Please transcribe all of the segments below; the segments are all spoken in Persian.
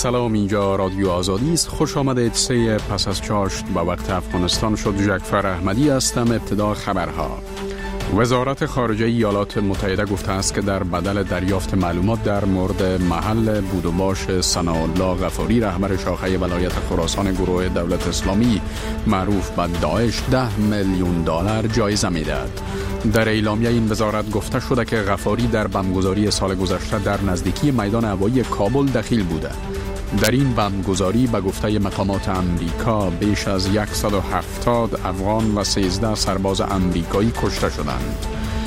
سلام، اینجا رادیو آزادی است. خوش آمدید. 3 پس از چاشت به وقت افغانستان شد. جعفر احمدی هستم. ابتدا خبرها. وزارت خارجه ایالات متحده گفته است که در بدل دریافت معلومات در مورد محل بود و باش ثناءالله غفاری، رهبر شاخه ولایت خراسان گروه دولت اسلامی معروف به داعش، $10 میلیون جایزه می‌دهد. در اعلامیه این وزارت گفته شده که غفاری در بمبگذاری سال گذشته در نزدیکی میدان هوایی کابل دخیل بوده. در این بمبگذاری به گفته مقامات امریکا بیش از 170 افغان و 13 سرباز امریکایی کشته شدند.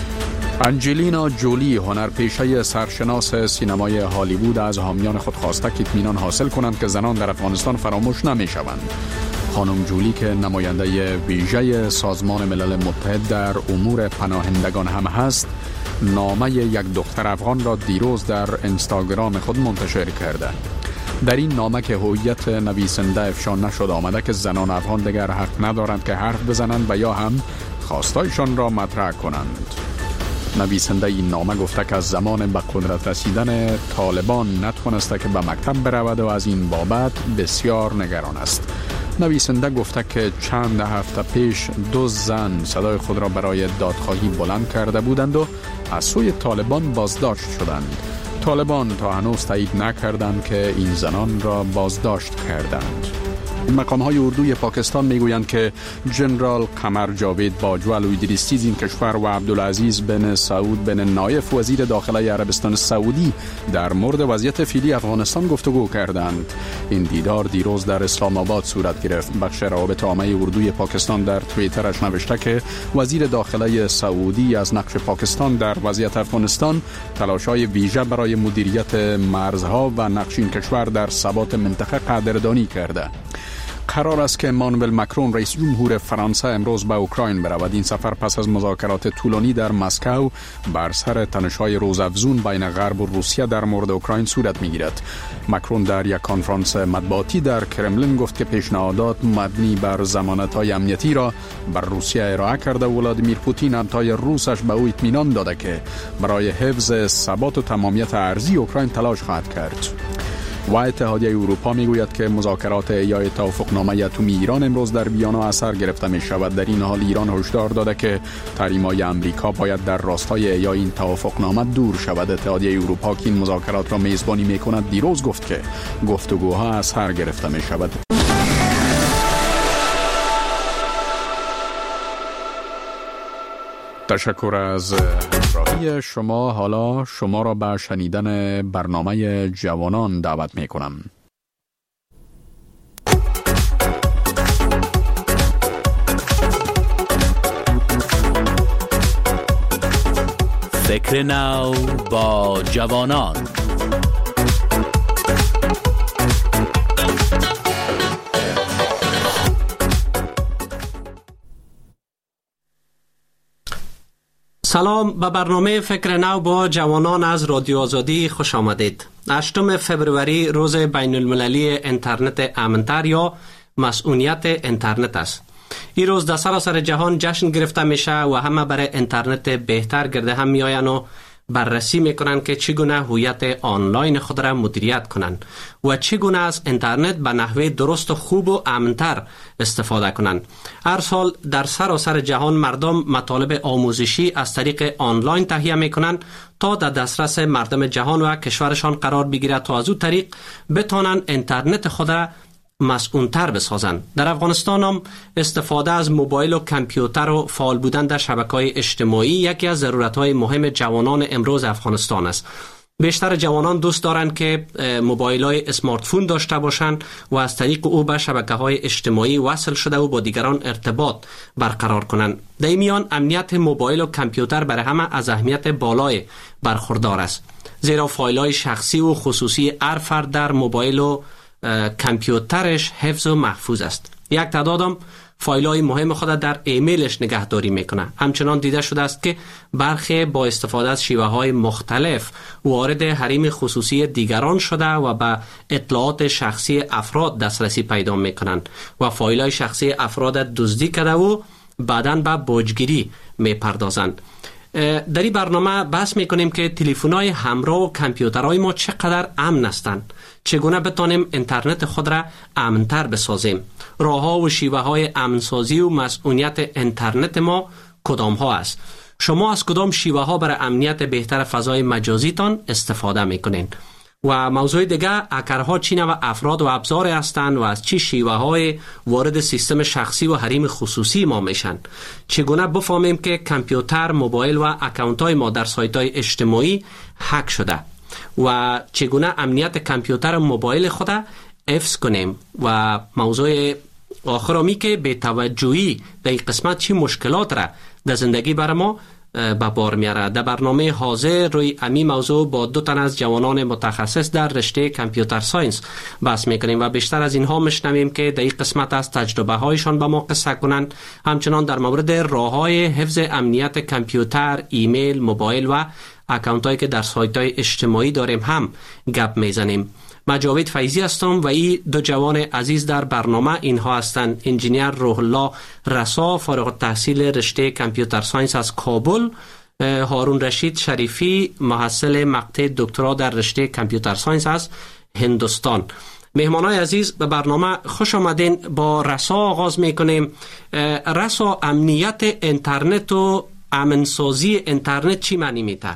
انجلینا جولی، هنرپیشه سرشناس سینمای هالیوود، از حامیان خود خواسته که اطمینان حاصل کنند که زنان در افغانستان فراموش نمی شوند. خانم جولی که نماینده ویژه سازمان ملل متحد در امور پناهندگان هم هست، نامه یک دختر افغان را دیروز در اینستاگرام خود منتشر کرده. در این نامه که هویت نویسنده افشا نشد آمده که زنان افغان دیگر حق ندارند که حرف بزنند و یا هم خواستایشان را مطرح کنند. نویسنده این نامه گفته که از زمان به قدرت رسیدن طالبان نتوانسته که به مکتب برود و از این بابت بسیار نگران است. نویسنده گفته که چند هفته پیش 2 زن صدای خود را برای دادخواهی بلند کرده بودند و از سوی طالبان بازداشت شدند. طالبان تا هنوز تایید نکردند که این زنان را بازداشت کردند. مقام‌های اردوی پاکستان میگویند که جنرال قمر جاوید باجوه لویدریستی این کشور و عبدالعزیز بن سعود بن نایف وزیر داخله عربستان سعودی در مورد وضعیت فعلی افغانستان گفتگو کردند. این دیدار دیروز در اسلام آباد صورت گرفت. بخش روابط عامه اردوی پاکستان در توییترش نوشته که وزیر داخله سعودی از نقش پاکستان در وضعیت افغانستان، تلاش‌های ویژه برای مدیریت مرزها و نقش این کشور در ثبات منطقه قدردانی کرده. قرار است که امانوئل مکرون رئیس جمهور فرانسه امروز به اوکراین برود. این سفر پس از مذاکرات طولانی در مسکو بر سر تنش‌های روزافزون بین غرب و روسیه در مورد اوکراین صورت می‌گیرد. مکرون در یک کنفرانس مطبوعاتی در کرملین گفت که پیشنهادات مبنی بر ضمانت‌های امنیتی را بر روسیه ارائه کرده و ولادیمیر پوتین همتای روسش به او اطمینان داده که برای حفظ ثبات و تمامیت ارضی اوکراین تلاش خواهد کرد. و اتحادیه اروپا میگوید که مذاکرات احیای توافقنامه اتمی ایران امروز در ویانا اثر گرفته می شود. در این حال ایران هشدار داده که تحریم‌های امریکا باید در راستای احیای این توافقنامه دور شود. اتحادیه اروپا که این مذاکرات را میزبانی میکند دیروز گفت که گفتگوها اثر گرفته می شود. تشکر از همراهی شما. حالا شما را به شنیدن برنامه جوانان دعوت می کنم. فکر نو با جوانان. سلام، به برنامه فکر نو با جوانان از رادیو آزادی خوش آمدید. 8 فبروری روز بین المللی اینترنت امن‌تر یا مسئولیت اینترنت است. این روز در سراسر جهان جشن گرفته میشه و همه برای اینترنت بهتر گرده هم میآیند و بررسی میکنن که چگونه هویت آنلاین خود را مدیریت کنند و چگونه از اینترنت به نحوه درست و خوب و امن‌تر استفاده کنند. هر سال در سراسر جهان مردم مطالب آموزشی از طریق آنلاین تهیه میکنند تا در دسترس مردم جهان و کشورشان قرار بگیرد تا از او طریق بتوانند اینترنت خود را مسئول‌تر بسازند. در افغانستان هم استفاده از موبایل و کامپیوتر و فعال بودن در شبکه‌های اجتماعی یکی از ضرورت‌های مهم جوانان امروز افغانستان است. بیشتر جوانان دوست دارند که موبایل‌های اسمارت فون داشته باشند و از طریق او به شبکه‌های اجتماعی وصل شده و با دیگران ارتباط برقرار کنند. در این میان امنیت موبایل و کامپیوتر برای همه از اهمیت بالای برخوردار است، زیرا فایل‌های شخصی و خصوصی هر فرد در موبایل و کامپیوترش حفظ و محفوظ است. یک تعدادم فایل‌های مهم خود در ایمیلش نگهداری میکنه. همچنان دیده شده است که برخی با استفاده از شیوه‌های مختلف وارد حریم خصوصی دیگران شده و به اطلاعات شخصی افراد دسترسی پیدا میکنند و فایل‌های شخصی افراد دزدی کرده و بعداً به باجگیری میپردازند. در این برنامه بحث میکنیم که تلفن‌های همراه و کامپیوترهای ما چقدر امن هستند، چگونه بتانیم اینترنت خود را امن‌تر بسازیم، راه‌ها و شیوه‌های امن‌سازی و مسئولیت اینترنت ما کدام ها است. شما از کدام شیوه‌ها برای امنیت بهتر فضای مجازیتان استفاده میکنین؟ و موضوع دیگه، هکرها چی نوع افراد و ابزار هستند و از چی شیوه‌های وارد سیستم شخصی و حریم خصوصی ما میشن؟ چگونه بفهمیم که کامپیوتر، موبایل و اکانت‌های ما در سایت‌های اجتماعی هک شده؟ و چگونه امنیت کامپیوتر و موبایل خود حفظ کنیم؟ و موضوع آخرامی که به توجهی در این قسمت چی مشکلات را در زندگی بر ما به بار میاره. در برنامه حاضر روی امی موضوع با 2 تن از جوانان متخصص در رشته کامپیوتر ساینس بحث میکنیم و بیشتر از اینها میشنویم که در این قسمت از تجربه هایشان به ما قصه کنند. همچنان در مورد راههای حفظ امنیت کامپیوتر، ایمیل، موبایل و اکانت هایی که در سایت های اجتماعی داریم هم گپ میزنیم. من جاوید فیضی هستم و این 2 جوان عزیز در برنامه اینها هستند: انجینیر روح الله رسا، فارغ التحصیل رشته کامپیوتر ساینس از کابل، هارون رشید شریفی، محصل مقطع دکترا در رشته کامپیوتر ساینس از هندوستان. مهمانای عزیز به برنامه خوش آمدین. با رسا آغاز میکنیم. رسا، امنیت اینترنت و امنسازی اینترنت چی معنی میده؟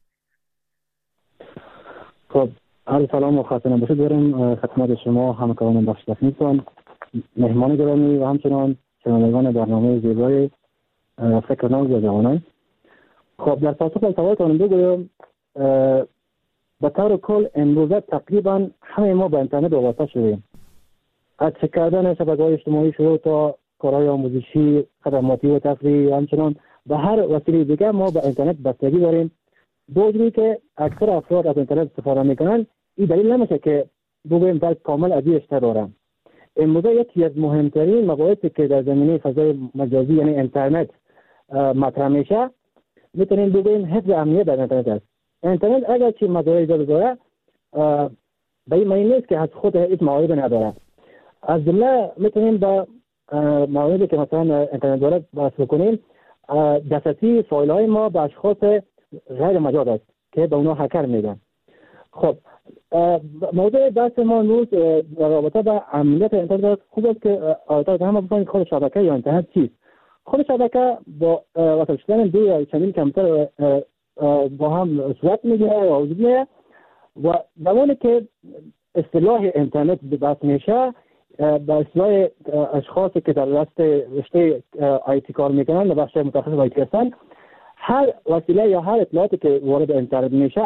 خب، عرض سلام و خاطر نباشید دارم خدمت شما همکاران بخش تکنیکتان، مهمان گرامی و همچنان شنوندگان برنامه زیبای فکر نو و جوانان. خب، در پاسخ به سوالتان بگویم به طور کل امروزه تقریبا همه ما به اینترنت وابسته شدیم. از چک کردن شبکه‌های اجتماعی شروع تا کارهای آموزشی، خدماتی و تفریحی، همچنان به هر وسیله دیگه ما به اینترنت بستگی داریم. دوجوری که اکثر افراد از اینترنت استفاده میکنن، این دلیل نمیشه که بگویم باید کامل از اشتر دارم. امروزه یکی از مهمترین مباحثی که در زمینه فضای مجازی یعنی اینترنت مطرح میشه، میتونیم بگویم حفظ امنیت در اینترنت است. اینترنت اگر چی مزایای داره، به این معنی نیست که از خود هیچ معایبی نداره. از جمله میتونیم با معایبی که مثلا اینترنت داره بحث بکنیم. دسترسی فایل های ما به اشخاص غیر مجاز است که به اونا هکر میگن. خب، موضوع بحث ما امروز رابطه با امنیت اینترنت خوب است که آیتا هم بفهمید خود شبکه یا اینترنت چیست. خود شبکه با وصل شدن 2 یا چندین کامپیوتر با هم صورت میگیره و وجود میاد و زمانی که اصطلاح اینترنت بحث میشه، به اصطلاح اشخاصی که در رشته آیتی کار میکنن و بخش متخصص آیتی هستن، هر وسیله یا هر اطلاعاتی که وارد اینترنت میشه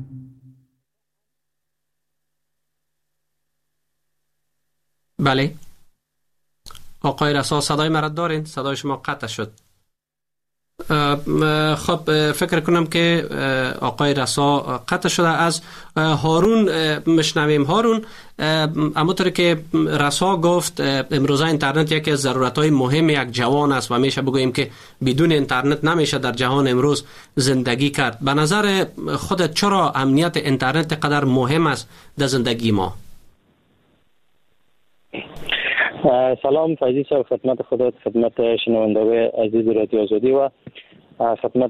بله آقای رسا، صدای مرد دارین؟ صدای شما قطع شد. خب، فکر کنم که آقای رسا قطع شده. از هارون مشنویم. هارون، همونطور که رسا گفت، امروزه اینترنت یکی از ضرورت‌های مهم یک جوان است و میشه بگوییم که بدون اینترنت نمیشه در جهان امروز زندگی کرد. به نظر خودت چرا امنیت اینترنت قدر مهم است در زندگی ما؟ سلام فیضی صاحب، خدمت خودت، خدمت شنوندگان عزیز رادیو آزادی و خدمت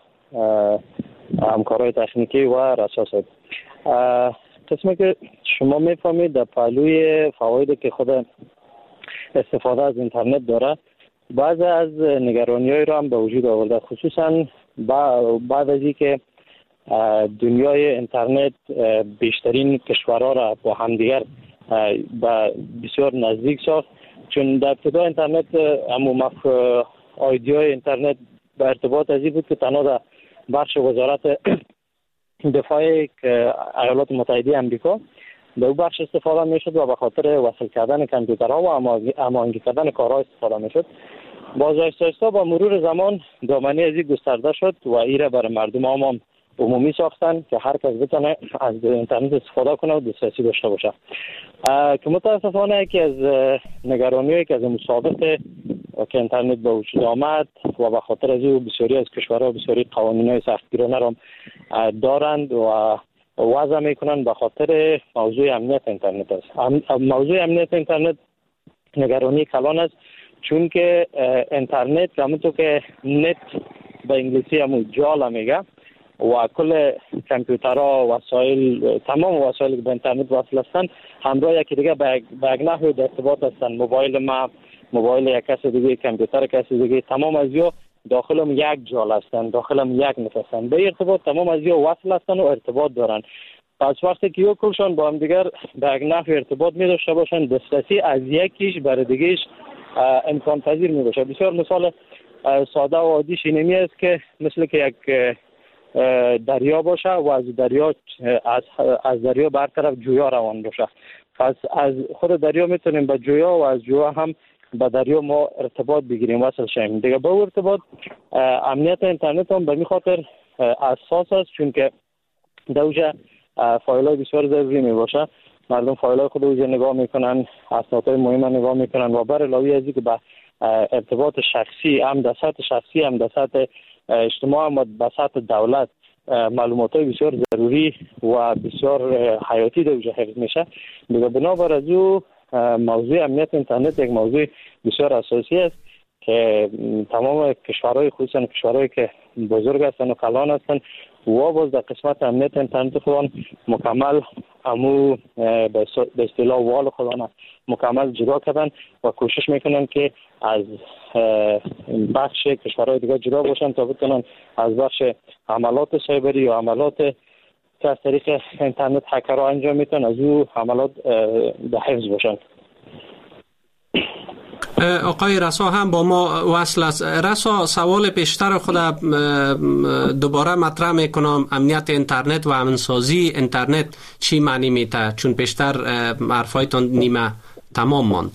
همکارای تکنیکی و رسا صاحب. قسمی که شما میفهمید در پهلوی فوایدی که خود استفاده از اینترنت داره، بعضی از نگرانی‌های رو هم به وجود آورده، خصوصا بعد از اینکه دنیای اینترنت بیشترین کشورها را با همدیگر بسیار نزدیک ساخت. چون در ابتدا اینترنت ایده‌های اینترنت به ارتباط از این بود که تنها در بخش وزارت دفاع ایالات متحده آمریکا در اون بخش استفاده میشد و به خاطر وصل کردن کامپیوترها و هماهنگی کردن کارها استفاده میشد. باز آهسته با مرور زمان دامنه از این گسترده شد و این را برای مردم عام عمومی ساختن که هر کس بتونه از اینترنت استفاده کنه و دسترسی داشته باشه. که متاسفانه یکی از نگرانی‌هایی که از مسابقه که اینترنت به وجود آمد و به خاطر از این بسیاری از کشورها بسیاری قوانین‌های سختگیرانه را دارند و وضع میکنن به خاطر موضوع امنیت اینترنت است. موضوع امنیت اینترنت نگرانی کلان است، چون که اینترنت همونطور که نت به انگلیسی همون جال میگه و کل کامپیوترها وسایل تمام وسایلی که به اینترنت وصل هستند همراه یکی دیگه به یک نحو در ارتباط هستند. موبایل ما، موبایل یک کس دیگه، کامپیوتر کسی دیگه، تمام از یا داخلم یک جال هستند، داخلم یک نت هستند. به ارتباط تمام از یا وصل هستند و ارتباط دارند. پس وقتی که کلشان با هم دیگر به یک نحو ارتباط می داشته باشند، دسترسی از یکیش برای دیگهش امکان پذیر می باشه. بسیار مثال ساده و عادی اینمی است که مثل که یک دریا باشه و از دریا بر طرف جویا روان باشه. پس از خود دریا میتونیم به جویا و از جویا هم به دریا ما ارتباط بگیریم، وصل شیم. دیگه با ارتباط امنیت اینترنت هم به می خاطر اساس است، چون که دوجه فایل‌های بسیار ضروری می باشه. مردم فایل‌های خود رو نگاه میکنن، اسنادهای مهم نگاه میکنن و بر علاوه از اینکه به ارتباط شخصی هم در سطح شخصی هم در سطح اجتماع هم به سطح دولت معلومات‌های بسیار ضروری و بسیار حیاتی در وجه حفظ میشه. دیگه بنابر از او موضوع امنیت اینترنت یک موضوع بسیار اساسی است که تمام کشورهای خصوصا کشورهایی که بزرگ هستند و کلان هستند و باز در قسمت امنیت اینترنت خودان مکمل امو به اصطلاح وال خودان مکمل جدا کردن و کوشش میکنن که از بخش کشورهای دیگه جدا باشن تا بتونن از بخش عملات سایبری یا عملات که از طریق اینترنت هکرها انجام میتن از او عملات به حفظ باشن. آقای رسا هم با ما وصل است. رسا، سوال پیشتر خود دوباره مطرح میکنم. امنیت اینترنت و امنسازی اینترنت چی معنی میده؟ چون پیشتر حرفایتان نیمه تمام ماند.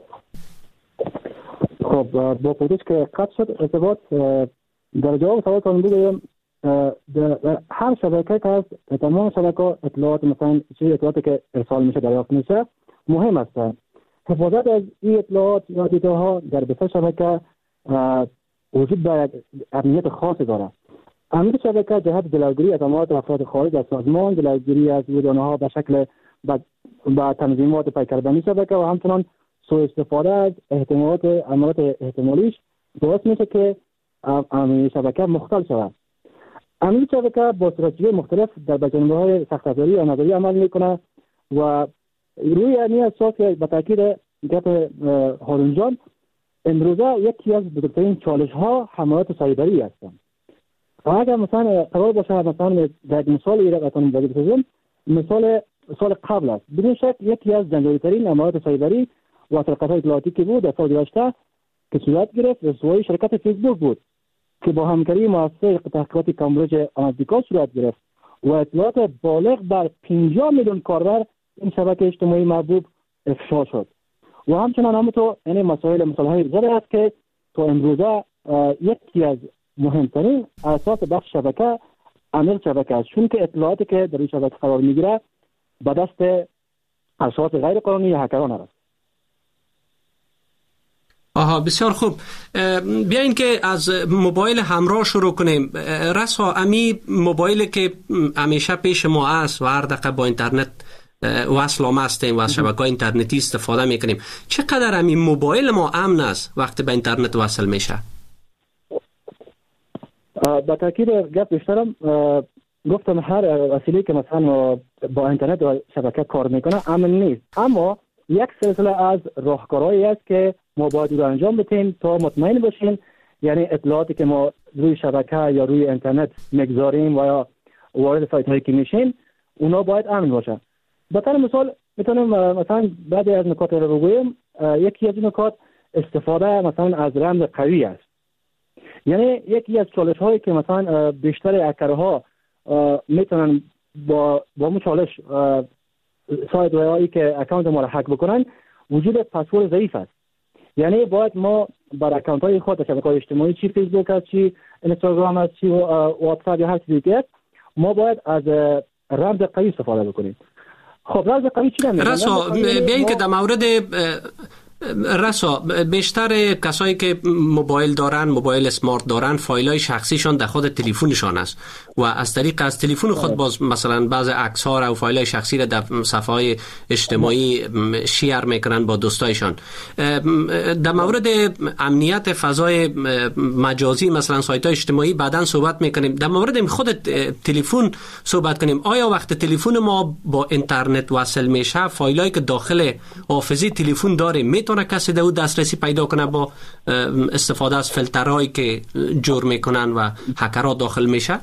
خب با پوزش که قطع شد ارتباط در جواب سوالتان بگویم هر شبکه که هست تمام شبکه اطلاعات مثلا چیز اطلاعاتی که ارسال میشه دریافت میشه مهم است. حفاظت از این اطلاعات یا دیتاها در بسیار شبکه وجود دارد، امنیت خاصی دارد. امنیت شبکه جهت جلوگیری از امارات افراد خارج از سازمان، جلوگیری از ودانه‌ها به شکل با تنظیمات پیکربندی شبکه و همچنان سوء استفاده از امارات احتمالیش باعث میشه که امنیت شبکه مختل شود. امنیت شبکه با استراتژی مختلف در جنبه‌های سخت‌افزاری و نظری عمل میکنه و روی این اساس به تاکید گپ هارون جان امروزه یکی از بزرگترین چالش ها حملات سایبری هستند. اگر مثلا قرار باشه مثلا در مثال را بتونم بگم، مثال سال قبل است بدون شک یکی از جنجالی‌ترین حملات سایبری و سرقت‌های اطلاعاتی که بود در سال گذشته که صورت گرفت رسوایی شرکت فیسبوک بود که با همکاری مؤسسه تحقیقاتی کامبریج آنالیتیکا صورت گرفت و اطلاعات بالغ بر 50 میلیون کاربر این شبکه اجتماعی محبوب افشا شد و همچنان همونطور این مسائل زیاده است که تا امروزه یکی از مهمترین اساس بخش شبکه امنیت شبکه است، چون که اطلاعاتی که در این شبکه قرار میگیره به دست اشخاص غیر قانونی یا هکران است. بسیار خوب. بیاین که از موبایل همراه شروع کنیم. رسا، امی موبایلی که همیشه پیش ما است و هر دقیقه با اینترنت وصل هستیم و از شبکه اینترنتی استفاده میکنیم، چقدر همین موبایل ما امن است وقتی به اینترنت وصل میشه؟ با تاکید گپ بیشترم گفتم هر وسیله که مثلا با اینترنت و شبکه کار میکنه امن نیست، اما یک سلسله از راهکارهایی است که ما باید رو انجام بدیم تا مطمئن باشیم، یعنی اطلاعاتی که ما روی شبکه یا روی اینترنت میگذاریم و یا وارد سایت هایی که میشیم اونا باید امن باشه. به طور مثال میتونم مثلا بعضی از نکات رو بگویم. یکی از نکات استفاده مثلا از رمز قوی است. یعنی یکی از چالش هایی که مثلا بیشتر هکرها میتونن با اون چالش سایت هایی که اکانت ما را هک بکنن وجود پسورد ضعیف است. یعنی باید ما بر اکانت های خود شبکه‌های اجتماعی چی فیسبوک است، چی اینستاگرام است، چی واتساپ یا هر چیزی که ما باید از رمز قوی استفاده بکنیم. خب رمز قوی چی نمیشه؟ رسا، بیاین که در مورد رسا، بیشتر کسایی که موبایل دارن، موبایل اسمارت دارن، فایلای شخصیشان در خود تلفنشان است و از طریق از تلفن خود باز مثلا بعض عکس‌ها و فایلای شخصی را در صفحه‌های اجتماعی شیر میکنن با دوستایشان. در مورد امنیت فضای مجازی مثلا سایت‌های اجتماعی بعداً صحبت میکنیم. در مورد خود تلفن صحبت کنیم. آیا وقت تلفن ما با اینترنت وصل میشه، فایلایی که داخل حافظه تلفن داره میتونه کسی در اون دسترسی پیدا کنه با استفاده از فیلترهایی که جور میکنن و هکرها داخل میشه؟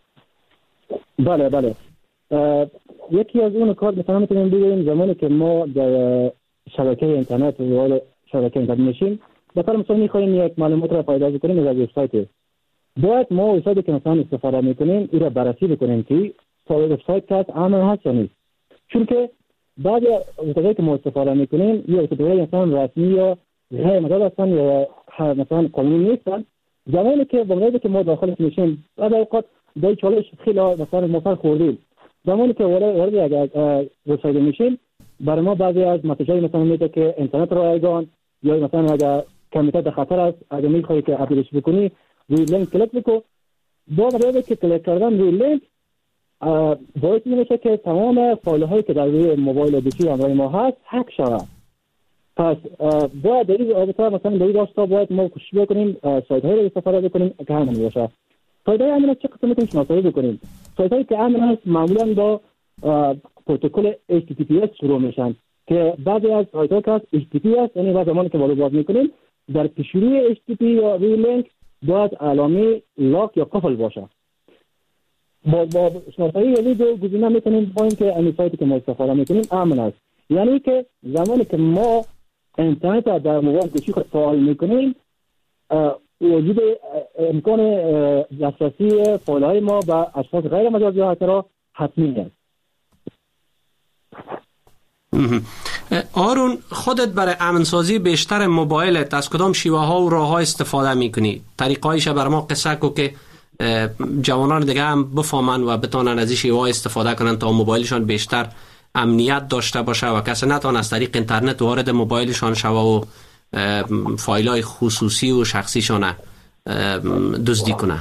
بله. یکی از اون کار مثلا میتونیم بگیم زمانی که ما در شبکه اینترنت و شبکه اینترنت میشیم، مثلا میخوایم یک معلومات را پیدا کنیم از وبسایت، باید ما وبسایتی که مثلا استفاده میکنیم این را بررسی بکنیم که وبسایت که امن هست یا نیست. چون که بعضی وبسایتی که ما استفاده میکنیم یا وبسایت مثلا رسمی یا غیر مداد هستن یا مثلا قانونی نیستن، زمانی که با مدادی که ما داخلش میشیم بعد اوقات در چالش خیلی مثلا موفق خوردیم، زمانی که وارد یک وبسایت میشیم برای ما بعضی از مسیج‌های مثلا میده که اینترنت رایگان یا مثلا اگر کمیته خطر است، اگر میخوای که اپلودش بکنی روی لینک کلیک بکن، با مدادی که کلیک کردن روی لینک باعث میشه که تمام فایل هایی که در روی موبایل گوشی همراه ما هست هک شود. پس باید در این رابطه مثلا در این راستا باید ما کوشش بکنیم سایت هایی را استفاده بکنیم که امن باشه. سایت های امن چه قسم میتونیم شناسایی بکنیم؟ سایت هایی که امن هست معمولا با پروتکل HTTPS شروع میشن که بعضی از سایت ها که هست HTTP است، یعنی بعد زمانی که باز میکنیم در پیشروی HTTP یا روی لینک باید علامه لاک یا قفل باشه. با شناسایی یعنی دو گزینه میتونیم بگیم که این سایتی که ما استفاده میکنیم امن است. یعنی که زمانی که ما اینترنت در موبایل گوشی خود فعال میکنیم وجود امکان دسترسی فایل‌های ما به اشخاص غیر مجازی یا هکرها حتمی است. آرون، خودت برای امنسازی بیشتر موبایلت از کدام شیوه ها و راه ها استفاده میکنی؟ طریقایش بر ما قصه کو که جوانان دیگه هم بفهمن و بتونن از این شیوه ها استفاده کنن تا موبایلشان بیشتر امنیت داشته باشه و کسی نتونه از طریق اینترنت وارد موبایلشان شوه و فایل‌های خصوصی و شخصیشان دزدی کنه.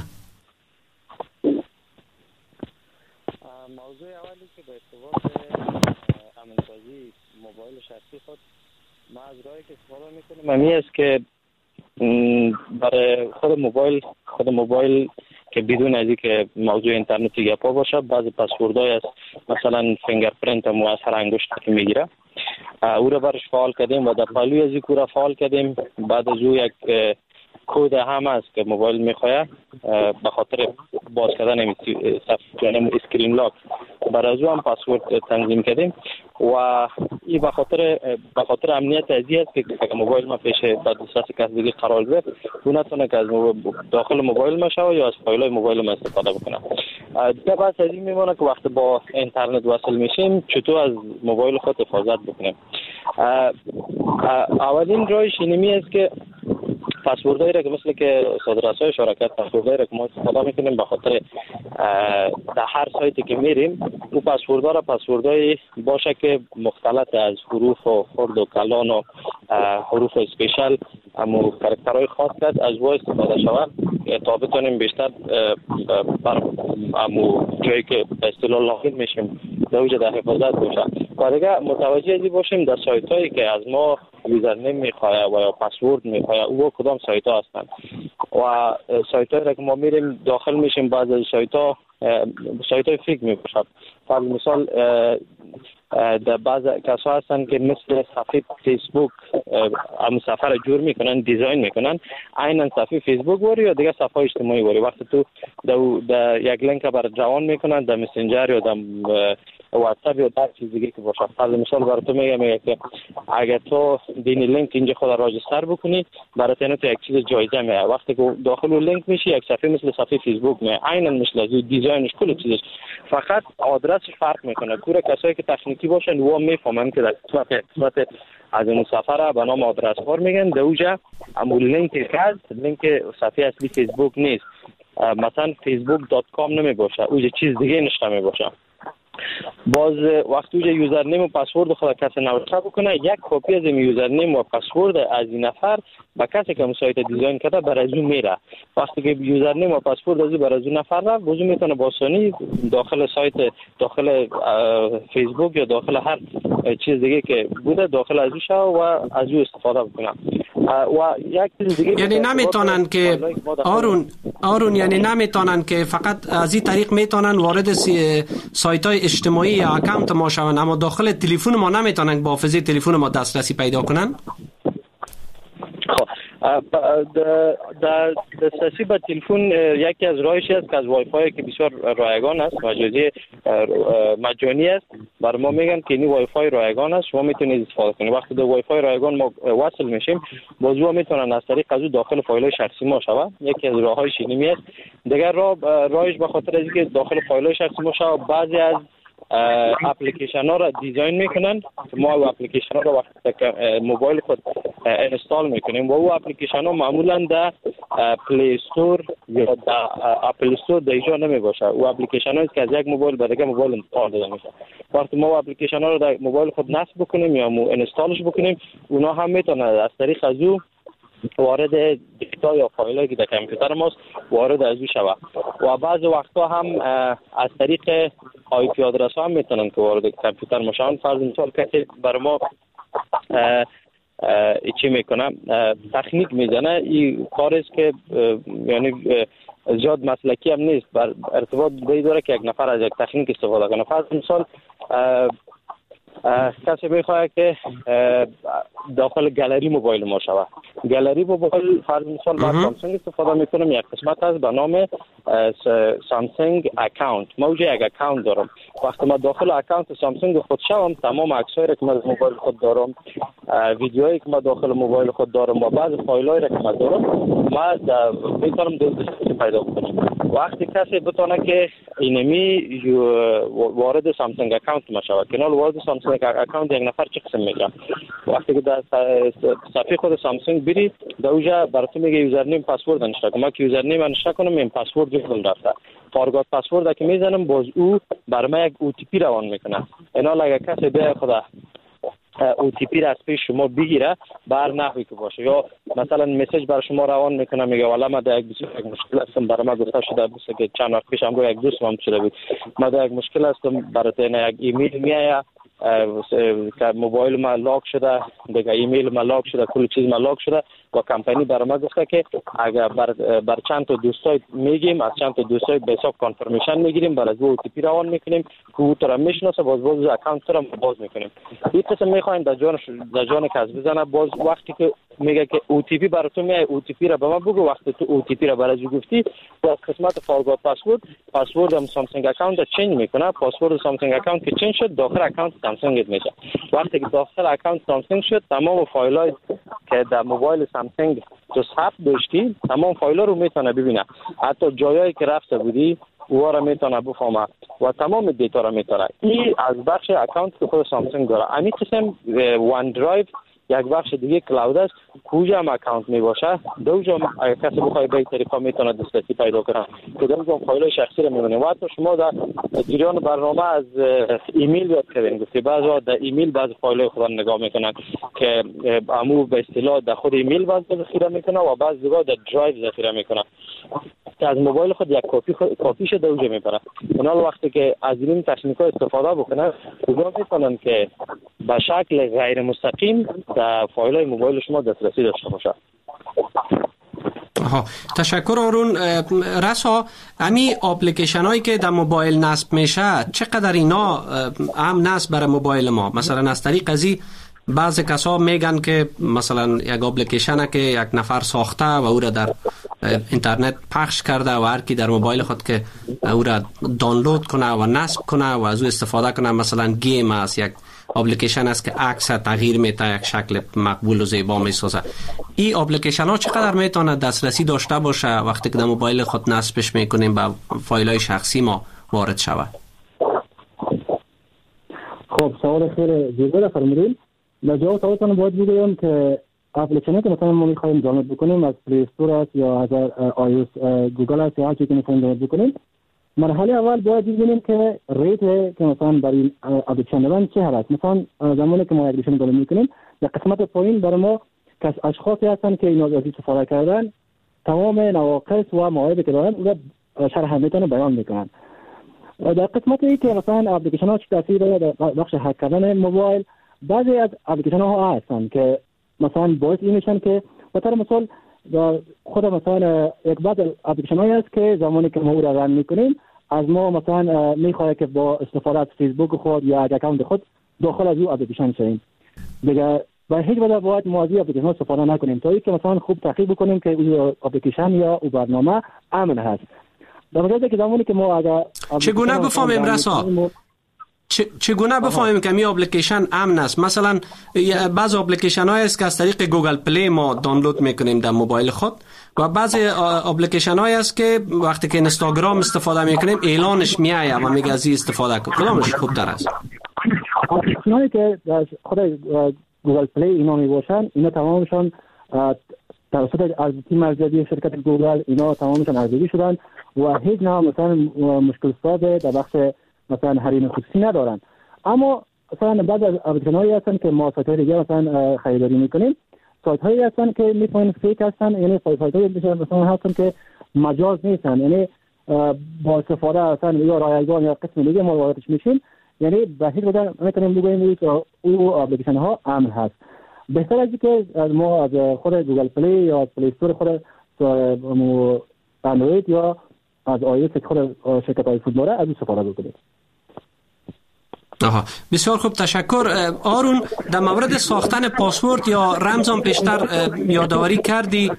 موضوع اولی که به ارتباط امنسازی موبایل شخصی خود ما از راهی که استفاده میکنیم معنی است که برای خود موبایل که بدون از اینکه موضوع اینترنتی گپا باشه بعضی پسوردهای است، مثلا فینگرپرینت هم از هر انگشت که میگیره او را برش فعال کردیم و در پهلوی از این کور فعال کردیم. بعد از او یک کد هم است که موبایل میخواه به خاطر باز کردن اسکرین لاک برای از او هم پسورد تنظیم کردیم و این به خاطر امنیت ازی است که موبایل ما پیش دسترس کس دیگه قرار بده او نتونه که از داخل موبایل ما شوه یا از فایل‌های موبایل ما استفاده بکنه. دیگه بحث از این میمونه که وقتی با اینترنت وصل میشیم چطور از موبایل خود حفاظت بکنیم. اولین راهش اینمی است که پسوردهایی را که مثل که استاد رسا اشاره کرد، پسوردهایی را که ما استفاده میکنیم به خاطر در هر سایتی که میریم او پسوردها را پسوردهایی باشه که مختلط از حروف و خرد و کلان و حروف اسپیشل امو کاراکترهای خاص کرد از وای استفاده شود تا بتونیم بیشتر بر امو جایی که به اصطلاح لاغین میشیم در وجه در حفاظت باشه. و دیگه متوجه ازی باشیم در سایت هایی که از ما یوزرنیم میخواه و یا پسورد میخواه او کدام سایت ها هستن و سایت هایی که ما میریم داخل میشیم بعض از سایت های فیک میباشد. فرض مثال در بعض کسا هستن که مثل صفحه فیسبوک هم صفحه را جور میکنن، دیزاین میکنن، عیناً صفحه فیسبوک واری یا دیگه صفحه اجتماعی واری. وقتی تو در یک لینک بر جوان میکنن در مسنجر یا در واتساپ یا در چیز دیگه که باشه. فرض مثال برای تو میگه که اگر تو دینی لینک اینجا خود راجستر بکنی برای تو یک چیز جایزه میاد. وقتی که داخل اون لینک میشی یک صفحه مثل صفحه فیسبوک میاد، عیناً مثل از دیزاینش کل چیزش، فقط آدرسش فرق میکنه. کوره کسایی که تکنیکی باشن و میفهمن که در قسمت از اون سفر به نام آدرس بار میگن در اوجه اما لینک صفحه اصلی فیسبوک نیست، مثلا facebook.com نمی باشه، اوجه چیز دیگه نشته می باشه. باز وقتی یوزرنیم و پسورد خود کسی نوشته بکنه، یک کپی از این یوزرنیم و پسورد از این نفر با کسی که سایت دیزاین کرده بر از اون میره. وقتی که یوزرنیم و پسورد از بر از اون نفر رفت، بازو میتونه با آسانی داخل سایت، داخل فیسبوک یا داخل هر چیز دیگه که بوده داخل از شو و از او استفاده بکنه. و یک چیز دیگه یعنی نمیتونن که آرون یعنی نمیتونن که فقط از این طریق میتونن وارد سایت های اجتماعی یا اکانت ما شون، اما داخل تلفن ما نمیتونن با حافظه تلفن ما دسترسی پیدا کنن. دسترسی به تلفن یکی از راهش است که از وای فای که بسیار رایگان است، مجانی است. بر ما میگن که این وای فای رایگان است، شما میتونید استفاده کنید. وقتی به وای فای رایگان ما وصل میشیم، بازو میتونن از طریق از داخل فایل شخصی ما شود. یکی از راههایش اینمی است. دیگر راهش به خاطر از اینکه داخل فایل شخصی ما شود، بعضی از اپلیکیشن ها را دیزاین میکنن. ما او اپلیکیشن ها را وقتی که موبایل خود انستال میکنیم و او اپلیکیشن ها معمولا در پلی استور یا در اپل استور در اینجا نمی باشه. او اپلیکیشن هایی که از یک موبایل به دیگر موبایل انتقال داده میشه. وقتی ما اپلیکیشن ها را در موبایل خود نصب بکنیم یا انستالش بکنیم، اونا هم میتونه از طریق از او وارد دیتا یا فایلایی که در کامپیوتر ماست وارد از او شود. و بعض وقتا هم از طریق آی پی آدرس هم میتونن که وارد کامپیوتر ما شون. فرض مثال کسی بر ما چی میکنه، تکنیک میزنه، این کار است که یعنی زیاد مسلکی هم نیست، بر ارتباط داره که یک نفر از یک تکنیک استفاده کنه. فرض مثال کسی میخواد که داخل گالری موبایل ما شود. گالری موبایل فرض مثال با سامسونگ استفاده میکنم، یک قسمت از به نام سامسونگ اکاونت. ما وجه یک اکاونت دارم. وقتی ما داخل اکاونت سامسونگ خود شوم، تمام عکسایی که ما از موبایل خود دارم، ویدیوهایی که ما داخل موبایل خود دارم و بعض فایلایی که ما دارم، ما میتونم دسترسی پیدا کنم. وقتی کسی بتونه که اینمی وارد سامسونگ اکاونت ما شود، کنال وارد سامسونگ اکاونت یک نفر چه قسم میگه. وقتی که در صفحه خود سامسونگ بری، در اونجا براتون میگه یوزرنیم پسورد انشا کنم. ما که یوزرنیم انشا کنم، این پسورد یادم رفته. فارگات پسورد که میزنم، باز او بر ما یک او تی پی روان میکنه. اینا اگه کسی به خدا او تی پی را از پیش شما بگیره، بر نحوی که باشه، یا مثلا مسیج بر شما روان میکنه، میگه والا ما در یک مشکل هستم، برای ما گفته شده بود که چند وقت پیش هم یک دوست من شده بود، ما در یک مشکل هستم، برات یک ایمیل میآید که موبایل ما لاک شده، دیگه ایمیل ما لاک شده، کل چیز ما لاک شده و کمپانی برای ما گفته که اگر بر چند تا دوستای میگیم، از چند تا دوستای به حساب کانفرمیشن میگیریم، برای از او تی پی روان میکنیم که او تو را میشناسه، باز اکانت را باز میکنیم. این قسم میخواین در جان کس بزنه. باز وقتی که میگه که او تی پی برای تو میای، او تی پی را به من بگو. وقتی تو او تی پی را برای او گفتی، با قسمت فارگات پسورد هم سامسونگ اکانت چنج میکنه. پسورد سامسونگ اکانت که چنج شد، داخل اکانت سامسونگ میشه. وقتی که داخل اکانت سامسونگ شد، تمام فایلای که در موبایل سامسونگ تو ثبت داشتی، تمام فایل‌ها رو میتونه ببینه. حتی جایایی که رفته بودی او را میتونه بفهمه و تمام دیتا را میتونه. این از بخش اکانت که خود سامسونگ داره. همین قسم وان درایو یک بخش دیگه کلاود است، کجا هم اکانت می باشه، دوجا اگر کسی بخواد به این طریقا میتونه دسترسی پیدا کنه که دوجا فایل شخصی رو میبینه. و حتی شما در جریان برنامه از ایمیل یاد کردین، گفتی بعضا در ایمیل بعض فایل خود نگاه میکنن که عمو به اصطلاح در خود ایمیل بعض ذخیره میکنه و بعض دیگه در درایو ذخیره میکنه که از موبایل خود یک کپیش دوجا میبره. اونا وقتی که از این تکنیک‌ها استفاده بکنن، اونا میتونن که به شکل غیر مستقیم در فایل‌های موبایل شما دسترسی داشته باشه. تشکر آرون. رسا، امی اپلیکیشن هایی که در موبایل نصب میشه چقدر اینا هم نصب برای موبایل ما؟ مثلا از طریق ازی بعضی کسا میگن که مثلا یک اپلیکیشنه که یک نفر ساخته و او را در اینترنت پخش کرده و هر کی در موبایل خود که او را دانلود کنه و نصب کنه و از او استفاده کنه، مثلا گیم است، یک اپلیکیشن است که عکس تغییر میده، یک شکل مقبول و زیبا میسازه. این اپلیکیشن ها چقدر میتونه دسترسی داشته باشه وقتی که در موبایل خود نصبش میکنیم به فایل های شخصی ما وارد شود؟ خب سوال خیلی زیبا فرمودین. در جواب سوالتون باید بگویم که اپلیکیشنی که مثلا ما میخوایم دانلود بکنیم از پلی استور است یا از آی او اس گوگل است یا هر چیزی که میخوایم دانلود بکنیم، مرحله اول باید ببینیم که ریت که مثلا برای اپلیکیشن چه هست. مثلا زمانی که ما اپلیکیشن دانلود میکنیم در قسمت پایین برای ما که اشخاصی هستن که اینا از استفاده کردن تمام نواقص و موارد که دارن اون شرح میتونه بیان میکنن. در قسمتی که مثلا اپلیکیشن ها چه تاثیر داره در بخش هک کردن موبایل، بعضی از اپلیکیشن ها هستن که مثلا باعث این میشن که به طور مثال خود مثلا یک بعض اپلیکیشن هایی هست که زمانی که ما او را رن میکنیم از ما مثلا میخواد که با استفاده از فیسبوک خود یا اکانت خود داخل از او اپلیکیشن شویم. دیگه به هیچ وجه باید ما از این اپلیکیشن استفاده نکنیم تا اینکه مثلا خوب تحقیق بکنیم که او اپلیکیشن یا او برنامه امن هست. در مورد که زمانی که ما اگر چگونه بفهمیم رسا چگونه بفهمیم که می اپلیکیشن امن است؟ مثلا بعض اپلیکیشن های است که از طریق گوگل پلی ما دانلود میکنیم در موبایل خود و بعضی اپلیکیشن های است که وقتی که اینستاگرام استفاده میکنیم اعلانش میایه و میگه از این استفاده کن. کدامش خوبتر است؟ اپلیکیشن هایی که خود گوگل پلی اینا می باشن اینا تمامشان توسط از تیم ارزیابی شرکت گوگل اینا تمامشان ارزیابی شدن و هیچ نوع مثلا مشکل ساده در بخش مثلا حریم خصوصی ندارن. اما مثلا بعضی از اپلیکیشن هایی هستن که ما سایت های دیگه مثلا خریداری میکنیم، سایت هایی هستن که میتونن فیک هستن، یعنی سایت هایی مثلا هستن که مجاز نیستن، یعنی با استفاده مثلا یا رایگان یا قسم دیگه ما واردش میشیم، یعنی به هیچ وجه نمیتونیم بگوییم که او اپلیکیشن ها امن هست. بهتر از اینکه ما از خود گوگل پلی یا پلی استور خود اندروید یا از آیس خود شرکت آیفون داره از استفاده بکنید. بسیار خوب، تشکر. آرون، در مورد ساختن پاسورد یا رمزم پیشتر یادآوری کردی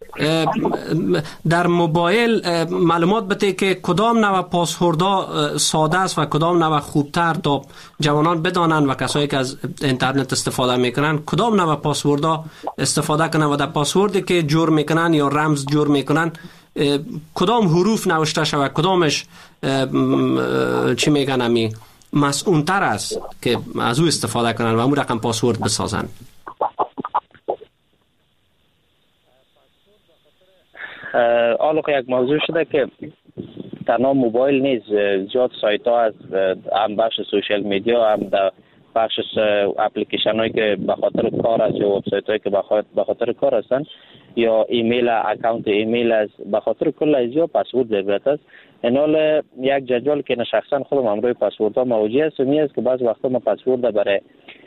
در موبایل معلومات بده که کدام نوع پاسوردها ساده است و کدام نوع خوبتر تا جوانان بدانند و کسایی که از اینترنت استفاده میکنن کدام نوع پاسوردها استفاده کنن و در پاسوردی که جور میکنن یا رمز جور میکنن کدام حروف نوشته شود، کدامش چی میگن امی مسئول‌تر است که از او استفاده کنن و اون رقم پاسورد بسازن. حالا یک موضوع شده که تنها موبایل نیست، زیاد سایت ها از هم بخش سوشل میدیا هم در بخش اپلیکیشن هایی که به خاطر کار است یا وبسایت هایی که به خاطر کار هستن یا ایمیل اکانت ایمیل از به خاطر کل ازیا پسورد ضرورت است. این حال یک جدول که شخصا خودم امروی پسورد ها موجود است می است که بعض وقتا ما پسورد برای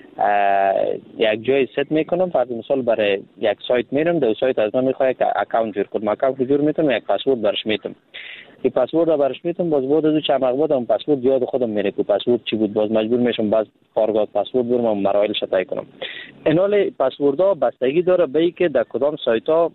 یک جای ست میکنم، فرض مثال برای یک سایت میرم، در سایت از من میخواد که اکانت جور کنم، اکانت جور میتونم یک پسورد برش میتم، این پسورد رو برش میتم، باز بعد از چند وقت بعد اون پسورد یاد خودم میره که پسورد چی بود، باز مجبور میشم باز کارگاه پسورد برم و مراحل شتای کنم. این حال پسوردها بستگی داره به اینکه در کدام سایت ها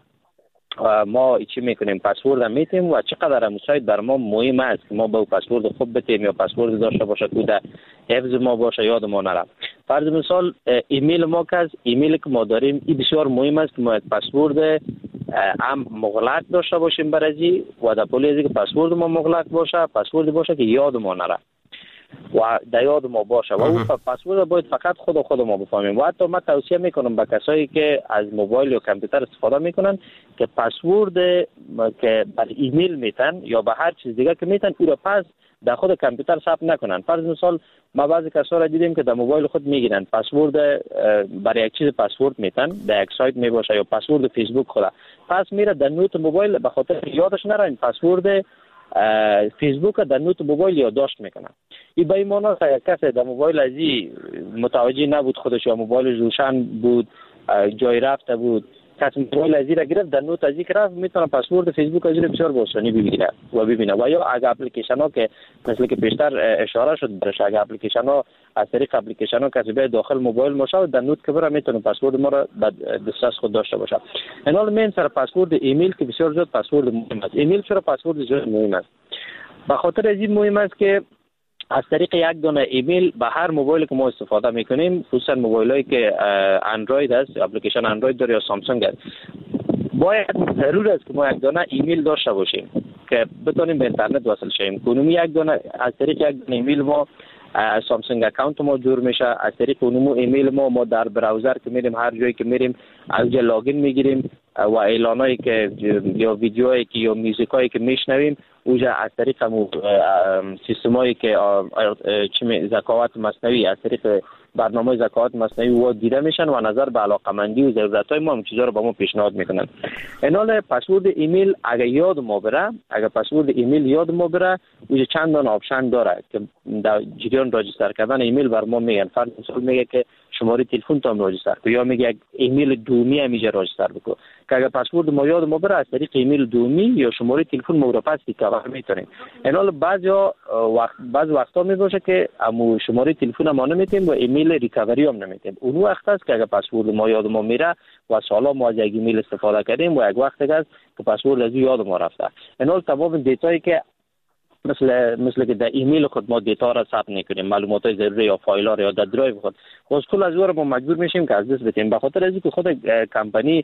ما چی میکنیم، پسورد هم میتیم و چقدر هم سایت بر ما مهم است که ما با پسورد خوب بتیم یا پسورد داشته باشه که در حفظ ما باشه یاد ما نره. فرض مثال ایمیل ما که از ایمیل که ما داریم این بسیار مهم است که ما پسورد هم مغلق داشته باشیم برای و در پولی ازی که پسورد ما مغلق باشه، پسورد باشه که یاد ما نره و در یاد ما باشه و اون پسورد باید فقط خود ما بفهمیم. و حتی من توصیه میکنم به کسایی که از موبایل یا کامپیوتر استفاده میکنن که پسورد که بر ایمیل میتن یا به هر چیز دیگه که میتن او را پس در خود کامپیوتر ثبت نکنن. فرض مثال ما بعضی کسا را دیدیم که در موبایل خود میگیرن پسورد برای یک چیز پسورد میتن، در یک سایت میباشه یا پسورد فیسبوک خود پس میره در نوت موبایل به خاطر یادش نره این پسورد فیسبوک در نوت موبایل یادداشت میکنن. این به این معنی است کسی در موبایل ازی متوجه نبود خودش یا موبایل روشن بود جای رفته بود، کسی موبایل ازی را گرفت در نوت ازی که رفت میتونه پسورد فیسبوک ازی را بسیار بآسانی بگیره و ببینه. و یا اگه اپلیکیشن ها که مثل که پیشتر اشاره شد برش، اگه اپلیکیشن ها از طریق اپلیکیشن ها کسی به داخل موبایل ماشه در نوت که بره میتونه پسورد ما را در دسترس خود داشته باشه. این حال من سر پسورد ایمیل که بسیار زیاد پسورد مهم است. ایمیل چرا پسورد زیاد مهم است؟ به خاطر از این مهم است که از طریق یک دونه ایمیل به هر موبایلی که ما استفاده میکنیم، خصوصا موبایلایی که اندروید است، اپلیکیشن اندروید داره یا سامسونگ است، باید ضرور است که ما یک دونه ایمیل داشته باشیم که بتونیم به اینترنت وصل شیم. کنومی یک دونه از طریق یک دونه ایمیل ما سامسونگ اکانت ما جور میشه، از طریق اونمو ایمیل ما در براوزر که میریم هر جایی که میریم از لاگین میگیریم، و اعلانایی که یا ویدیوهایی که یا موزیکایی که میشنویم اوجا از طریق سیستمایی که ذکاوت مصنوعی از طریق برنامه ذکاوت مصنوعی و دیده میشن و نظر به علاقمندی و ضرورت‌های ما چیزا رو به ما پیشنهاد میکنن. اینال پسورد ایمیل اگه یاد ما بره، اگه پسورد ایمیل یاد ما بره، اوجا چند تا آپشن داره که در جریان راجستر کردن ایمیل بر ما میگن. فرض مثال میگه که شماره تلفن تام راجستر کن یا میگه ایمیل دومی همیشه راجستر بکن که اگه پسورد ما یاد ما بره از طریق ایمیل دومی یا شماره تلفن ما رو پس ریکاور میتونیم. اینال بعضی وقتا میباشه که امو شماره تلفن ما نمیتیم و ایمیل ریکاوری هم نمیتیم. اون وقت است که اگه پسورد ما یاد ما میره و سالا ما از یک ایمیل استفاده کردیم و یک وقت است که پسورد از یاد ما رفته. اینال تمام دیتایی که مثل که در ایمیل خود ما دیتا را ثبت میکنیم، معلومات ضروری یا فایل ها یا در درایو خود باز کل از اون ما مجبور میشیم که از دست بدیم. به خاطر از اینکه خود کمپانی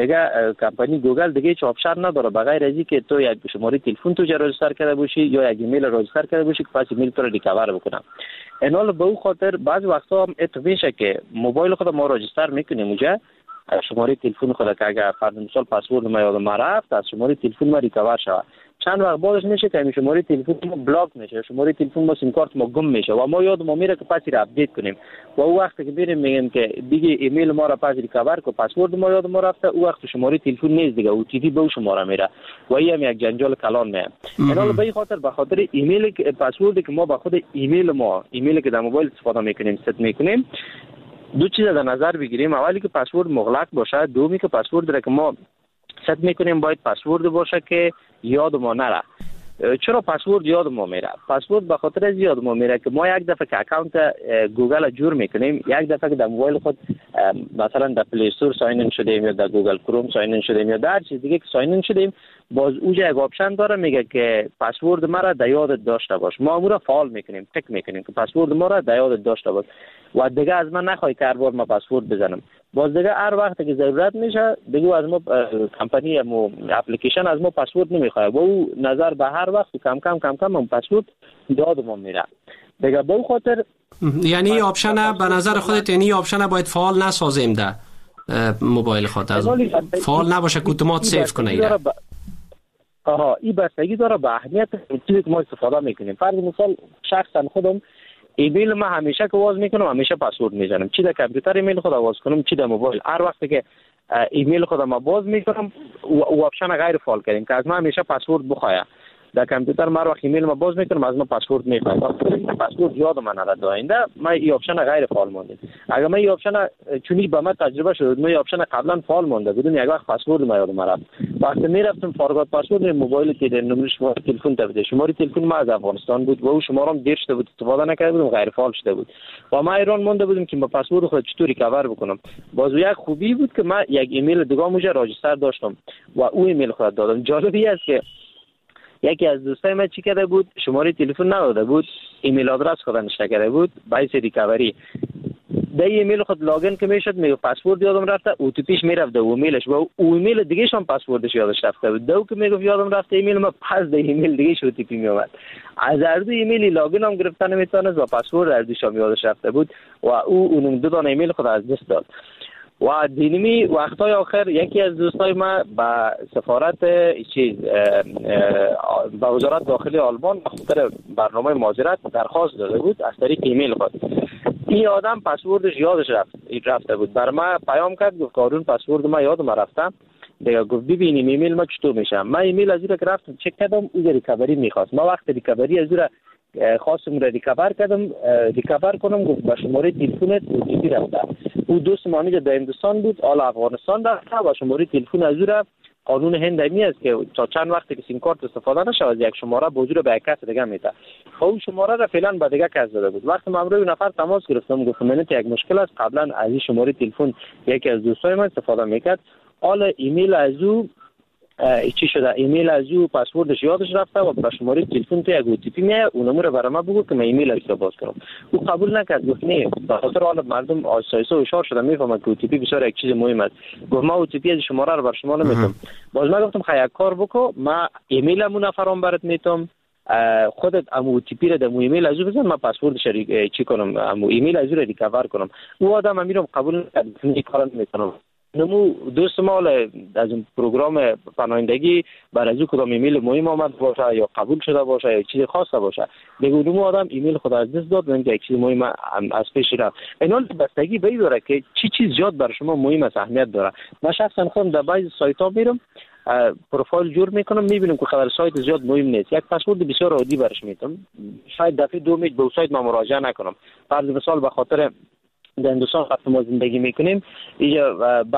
گوگل دیگه هیچ آپشن نداره بغیر از اینکه تو یک شماره تلفن تو راجستر کرده باشی یا یک ایمیل راجستر کرده باشی که پس ایمیل تو رو ریکاور بکنه. اینال به اون خاطر بعضی وقتا هم میشه که موبایل خود ما راجستر میکنیم اونجا شماره تلفن خود که اگر فرض مثال پسورد ما یاد ما رفت از شماره تلفن ما ریکاور شود، چند وقت بعدش میشه که شماره تلفن ما بلاک میشه، شماره تلفن ما سیم کارت ما گم میشه و ما یاد ما میره که پس را اپدیت کنیم و اون وقت که بریم میگیم که دیگه ایمیل ما را پس ریکاور کو پسورد ما یاد ما رفته، اون وقت شماره تلفن نیست دیگه، او تی پی به شماره میره و این هم یک جنجال کلان میاد. اینا به خاطر ایمیل که پسوردی که ما با خود ایمیلی که در موبایل استفاده میکنیم ست میکنیم دو چیز در نظر بگیریم. اولی که پسورد مغلق باشه، دومی که پسورد را که ما ست میکنیم باید پسورد باشه که یاد ما نره. چرا پسورد یاد ما میره؟ پسورد به خاطر از یاد ما میره که ما یک دفعه که اکانت گوگل جور میکنیم، یک دفعه که در موبایل خود مثلا در پلی استور ساین ان شدیم یا در گوگل کروم ساین ان شدیم یا در چیز دیگه که ساین ان شدیم، باز اونجا یک آپشن داره میگه که پسورد ما را در یادت داشته باش. ما امور فعال میکنیم، تک میکنیم که پسورد ما را در یادت داشته باش و دیگه از من نخوای که هر بار ما پسورد بزنم. باز دیگه هر وقت که ضرورت میشه دیگه از ما کمپانی اپلیکیشن از ما پسورد نمیخواد و او نظر به هر وقت کم کم اون پسورد یاد ما میره دیگه. به خاطر یعنی آپشن به نظر خودت یعنی آپشن باید فعال نسازیم ده موبایل خود از فعال نباشه که اتومات سیو کنه ایره. این بستگی داره به اهمیت چیزی که ما استفاده میکنیم. فرض مثال شخصا خودم ایمیل ما همیشه که باز میکنم همیشه پسورد میزنم، چی در کامپیوتر ایمیل خود باز کنم چی در موبایل. هر وقتی که ایمیل خودم باز میکنم و آپشن غیر فعال کردیم که از ما همیشه پسورد بخواه. در کامپیوتر ما وقت ایمیل ما باز میکنم از ما پسورد میخواد، پسورد یاد من نداد آینده ما این آپشن غیر فعال مونده. اگر من این آپشن چونی به من تجربه شد، من این آپشن قبلا فعال مونده بدون یک وقت پسورد ما یاد رفت. وقتی میرفتم فارغات پسورد موبایل که در نمره شماره تلفن بده، شماره تلفن ما از افغانستان بود و او شماره هم دیر شده بود استفاده نکرده بودم غیر فعال شده بود و ما ایران مونده بودم که با پسورد خود چطوری کاور بکنم. باز یک خوبی بود که من یک ایمیل دیگه موجه راجستر داشتم و او ایمیل خود دادم. جالبی است که یکی از دوستای من چی کرده بود، شماره تلفن نداده بود، ایمیل آدرس خود نشته کرده بود باعث ریکاوری. در ایمیل خود لاگین که میشد میگه پسورد یادم رفته، او تی پیش میرفته و ایمیلش و او ایمیل دیگه شون پسوردش یادش رفته بود. دو که میگه یادم رفته ایمیل ما پس در ایمیل دیگه شو تی پی میومد. از هر دو ایمیل لاگین هم گرفته نمیتونست و پسورد هر دوش هم یادش رفته بود و او اون دو تا ایمیل خود از دست داد. و دینمی وقتای آخر یکی از دوستای ما با سفارت با وزارت داخلی آلمان بخاطر برنامه مهاجرت درخواست داده بود از طریق ایمیل خود. این آدم پسوردش یادش رفته بود، بر ما پیام کرد گفت قانون پسورد ما یادم رفته دیگه. گفت ببینیم ایمیل ما چطور میشه. من ایمیل از اون که رفتم چک کردم اون ریکاوری میخواست. ما وقت ریکاوری از اون خواستم را ریکاور کنم گفت با شماره تلفنت اوتیپی رفته. او دوست مانی در هندوستان بود، حالا افغانستان رفته و شماره تلفن از او قانون هند می است که تا چند وقتی که سیم کارت استفاده نشه از یک شماره بوجود به یک کس دیگه میده. اون شماره را فعلا به دیگه کس داده بود. وقتی من روی نفر تماس گرفتم گفتم من یک مشکل است، قبلا از این شماره تلفن یکی از دوستای من استفاده میکرد، حالا ایمیل از او چی شده، ایمیل از او پسوردش یادش رفته و به شماره تلفن تو یک او تی پی میاد، اونم رو برام بگو که من ایمیل رو باز کنم. او قبول نکرد، گفت نه، به خاطر حالا مردم آسایسته و اشار شده میفهمن که او تی پی بسیار یک چیز مهم است. گفت ما او تی پی از شماره رو بر شما نمیتم. باز من گفتم خیر یک کار بکو، من ایمیلمو نفرام برات میتم، خودت امو تی پی رو در ایمیل از او بزن، من پسوردش چی کنم، امو ایمیل از او رو ریکاور کنم. او آدم میرم قبول نکرد، این کارو نمیکنم. نمو دوست ما از این پروگرام پناهندگی بر از کدام ایمیل مهم آمد باشه یا قبول شده باشه یا چیز خاصه باشه، بگو نمو آدم ایمیل خود از دست داد و اینکه یک چیز مهم از پیش رفت. اینا بستگی به این داره که چی چیز زیاد بر شما مهم است، اهمیت داره. من شخصا خودم در بعضی سایت ها میرم پروفایل جور میکنم، میبینم که خبر سایت زیاد مهم نیست، یک پسورد بسیار عادی برش میتم، شاید دفعه دوم به سایت ما مراجعه نکنم. فرض مثال به خاطر در هندوستان وقتی ما زندگی میکنیم اینجا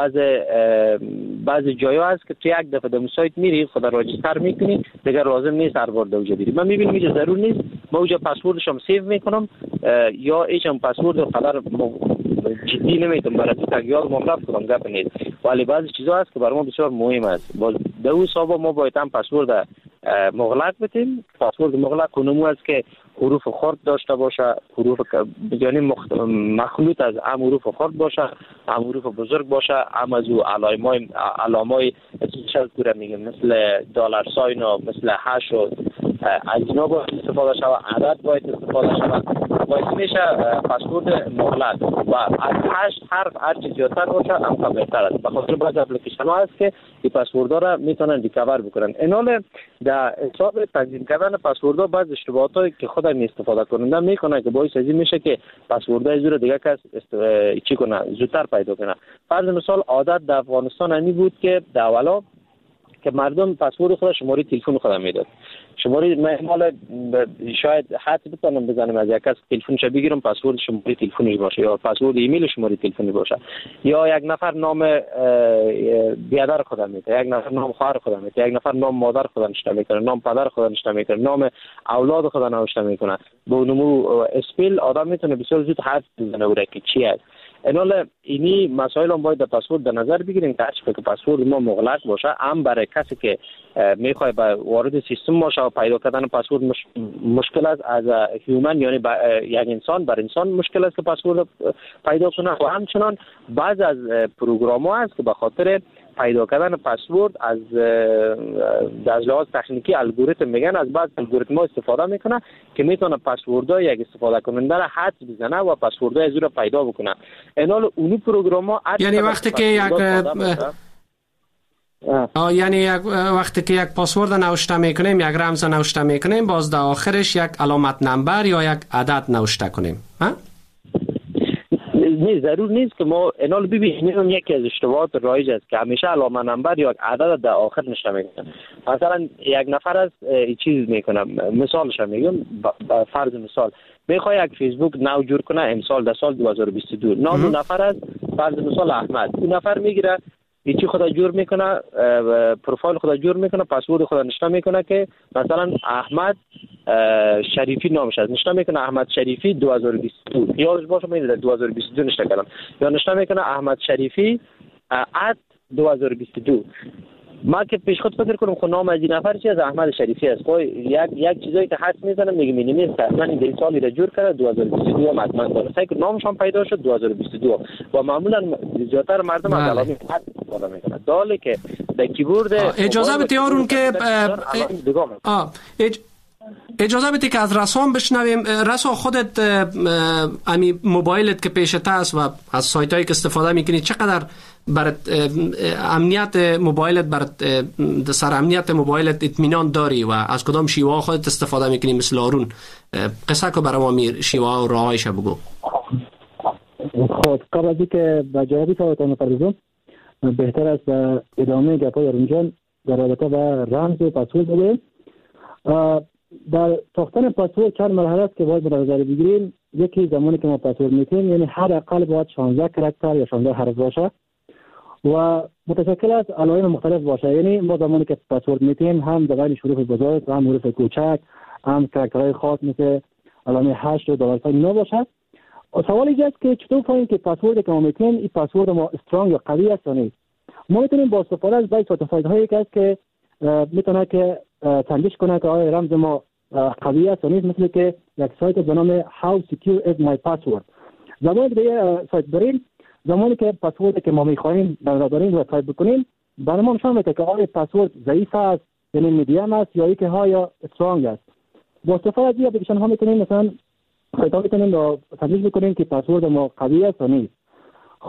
بعضی جایا هست که تو یک دفعه در سایت میری خود راجستر میکنی دیگر لازم نیست هر بار دوجا بری. من میبینم اینجا ضرور نیست، ما اونجا پسوردش هم سیو میکنم یا هیچ هم پسورد قدر جدی نمیتونم برای تغییر مملک کنم، گپ نیست. ولی بعضی چیزا هست که برای ما بسیار مهم است. در اون حساب ما باید هم پسورد مغلق بتیم. پسورد مغلق کنمو است که حروف خرد داشته باشه، حروف یعنی مخلوط از هم حروف خرد باشه، هم حروف بزرگ باشه، هم از او علامای شلکوره میگیم مثل دلار ساین و مثل هش و از اینا باید استفاده شود، عدد باید استفاده شود. باید میشه پسورد مغلق و از 8 حرف هر چیز زیادتر باشه هم بهتر است. بخاطر بعضی اپلیکیشن ها هست که این پسوردها را میتونن ریکاور بکنن. اینال در حساب تنظیم کردن پسوردها بعضی اشتباهاتی که خود استفاده کننده میکنه که باعث ازی میشه که پسوردهای زور دیگه کس چی کنه زودتر پیدا کنه. فرض مثال عادت در افغانستان اینی بود که در اولا که مردم پسورد خود شماره تلفن خودم میداد. شماره مال شاید حد بتونم بزنم از یک کس تلفنش بگیرم پسورد شماره تلفنش باشه یا پسورد ایمیل شماره تلفنی باشه، یا یک نفر نام برادر خودم میده، یک نفر نام خواهر خودم میده، یک نفر نام مادر خودم نوشته میکنه، نام پدر خودم نوشته میکنه، نام اولاد خودم نوشته میکنه. به نمو اسپل آدم میتونه بسیار زود حد بزنه و که چی است. اینال اینی مسائل هم باید در پسورد در نظر بگیریم که که پسورد ما مغلق باشه، هم برای کسی که میخواد وارد سیستم باشه و پیدا کردن پسورد مشکل است از هیومن، یعنی یک انسان بر انسان مشکل است که پسورد پیدا کنه. و همچنان بعض از پروگرام ها هست که به خاطر پیدا کردن پسورد از لحاظ تکنیکی الگوریتم میگن، از بعض الگوریتم ها استفاده میکنه که میتونه پسوردهای یک استفاده کننده را حدس بزنه و پسوردهای از او را پیدا بکنه. اینال اونی پروگرام ها یعنی وقتی که یک پاسورد نوشته میکنیم، یک رمز نوشته میکنیم، باز در آخرش یک علامت نمبر یا یک عدد نوشته کنیم. نه ضرور نیست که ما اینال ببینیم. یکی از اشتباهات رایج است که همیشه علامه نمبر یا عدد در آخر نوشته میکنن. مثلا یک نفر از چیز میکنه، مثالش میگم، فرض مثال میخواد یک فیسبوک نو جور کنه امسال در سال 2022، نام اون نفر از فرض مثال احمد، اون نفر میگیره چی خدا جور میکنه، پروفایل خدا جور میکنه، پسورد خدا نشته میکنه که مثلا احمد شریفی نامش است، نشته میکنه احمد شریفی 2022، یادش باشه من در 2022 نشته کردم، یا نشته میکنه احمد شریفی @2022. ما که پیش خود فکر کنم خود نام از این نفر چی از احمد شریفی است، خب یک چیزایی که حد میزنم میگم این نیست، اصلا این در سالی را جور کرده 2022 هم حتما داره، سعی که نامش هم پیدا شد 2022 و معمولا زیادتر مردم از علامه حد استفاده میکنن. داله که در کیبورد اجازه بدید یارون که اجازه بدید که از رسام بشنویم. رسا خودت امی موبایلت که پیشت است و از سایت هایی که استفاده میکنی چقدر برات امنیت موبایلت، برات سر امنیت موبایلت اطمینان داری و از کدام شیوه خودت استفاده میکنی؟ مثل آرون قصه که برای ما شیوه و راهایش بگو. خب قبل از اینکه به جوابی سوالتان بپردازم، بهتر است به ادامه گپای آرون جان در رابطه با رمز و پسورد بگویم. در ساختن پسورد چند مرحله است که باید به نظر بگیریم. یکی زمانی که ما پسورد میتیم، یعنی حداقل باید 16 کاراکتر یا 16 حرف باشه و متشکل از علائم مختلف باشه. یعنی ما زمانی که پسورد میتیم هم در بین حروف بزرگ و هم حروف کوچک، هم کاراکترهای خاص مثل علامه هشت و دلار ساین باشه. سوال اینجا است که چطور فهمیم که پسورد که ما میتیم این پسورد ما استرانگ یا قوی است یا نیست؟ ما میتونیم با استفاده از بعضی سایت هایی که است که میتونه که تنجیش کنه که آیا رمز ما قوی است یا نیست، مثل که یک سایت به نام How Secure Is My Password. زمانی که سایت بریم، زمانی که پسورد که ما میخواهیم برداریم و تایپ بکنیم، برنامه نشان میده که آیا پسورد ضعیف است یعنی میدیم است یا اینکه ها استرانگ است. با استفاده از این اپلیکیشن ها میتونیم مثلا سایت ها میتونیم تنجیش بکنیم که پسورد ما قوی است یا نیست. خب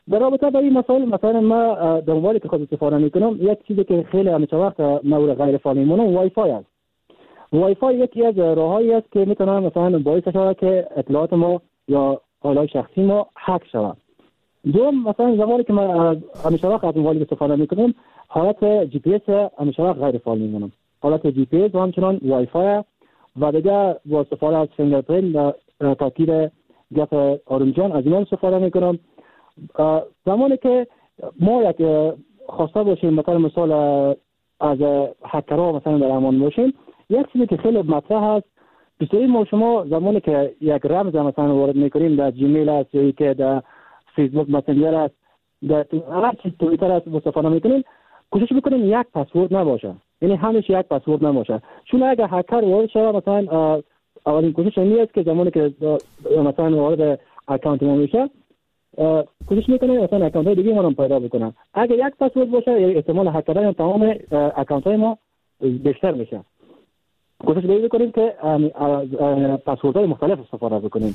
در رابطه با این مسائل، مثلا ما در موبایلی که خود استفاده میکنم، یک چیزی که خیلی همیشه وقت مورد غیر فعال میمونه وای فای است. وای فای یکی از راههایی است که میتونه مثلا باعث شود که اطلاعات ما یا فایل‌های شخصی ما هک شود. دوم، مثلا زمانی که ما همیشه وقت از موبایل استفاده میکنیم، حالت جی پی اس همیشه وقت غیر فعال میمونه. حالت جی پی اس و همچنان وای فای و دیگه با استفاده از فینگرپرینت تاکید گپ آروم جان از اینا استفاده میکنم. زمانی که ما یک خواسته باشیم مثلا از هکرها مثلا در امان باشیم، یک چیزی که خیلی مطرح هست، بسیاری ما شما زمانی که یک رمز مثلا وارد میکنیم در جیمیل است یا که در فیسبوک مسنجر است، در هر چیز توییتر است استفاده میکنیم، کوشش میکنیم یک پسورد نباشه، یعنی همیشه یک پسورد نباشه. چون اگر هکر وارد شود مثلا اولین کوشش نیست که زمانی که مثلا وارد اکانت ما میشه کوشش میکنه مثلا اکانت های دیگه ما رو پیدا بکنن. اگر یک پسورد باشه یعنی احتمال هک کردن تمام اکانت های ما بیشتر میشه. کوشش بکنیم که پسورد های مختلف استفاده بکنیم.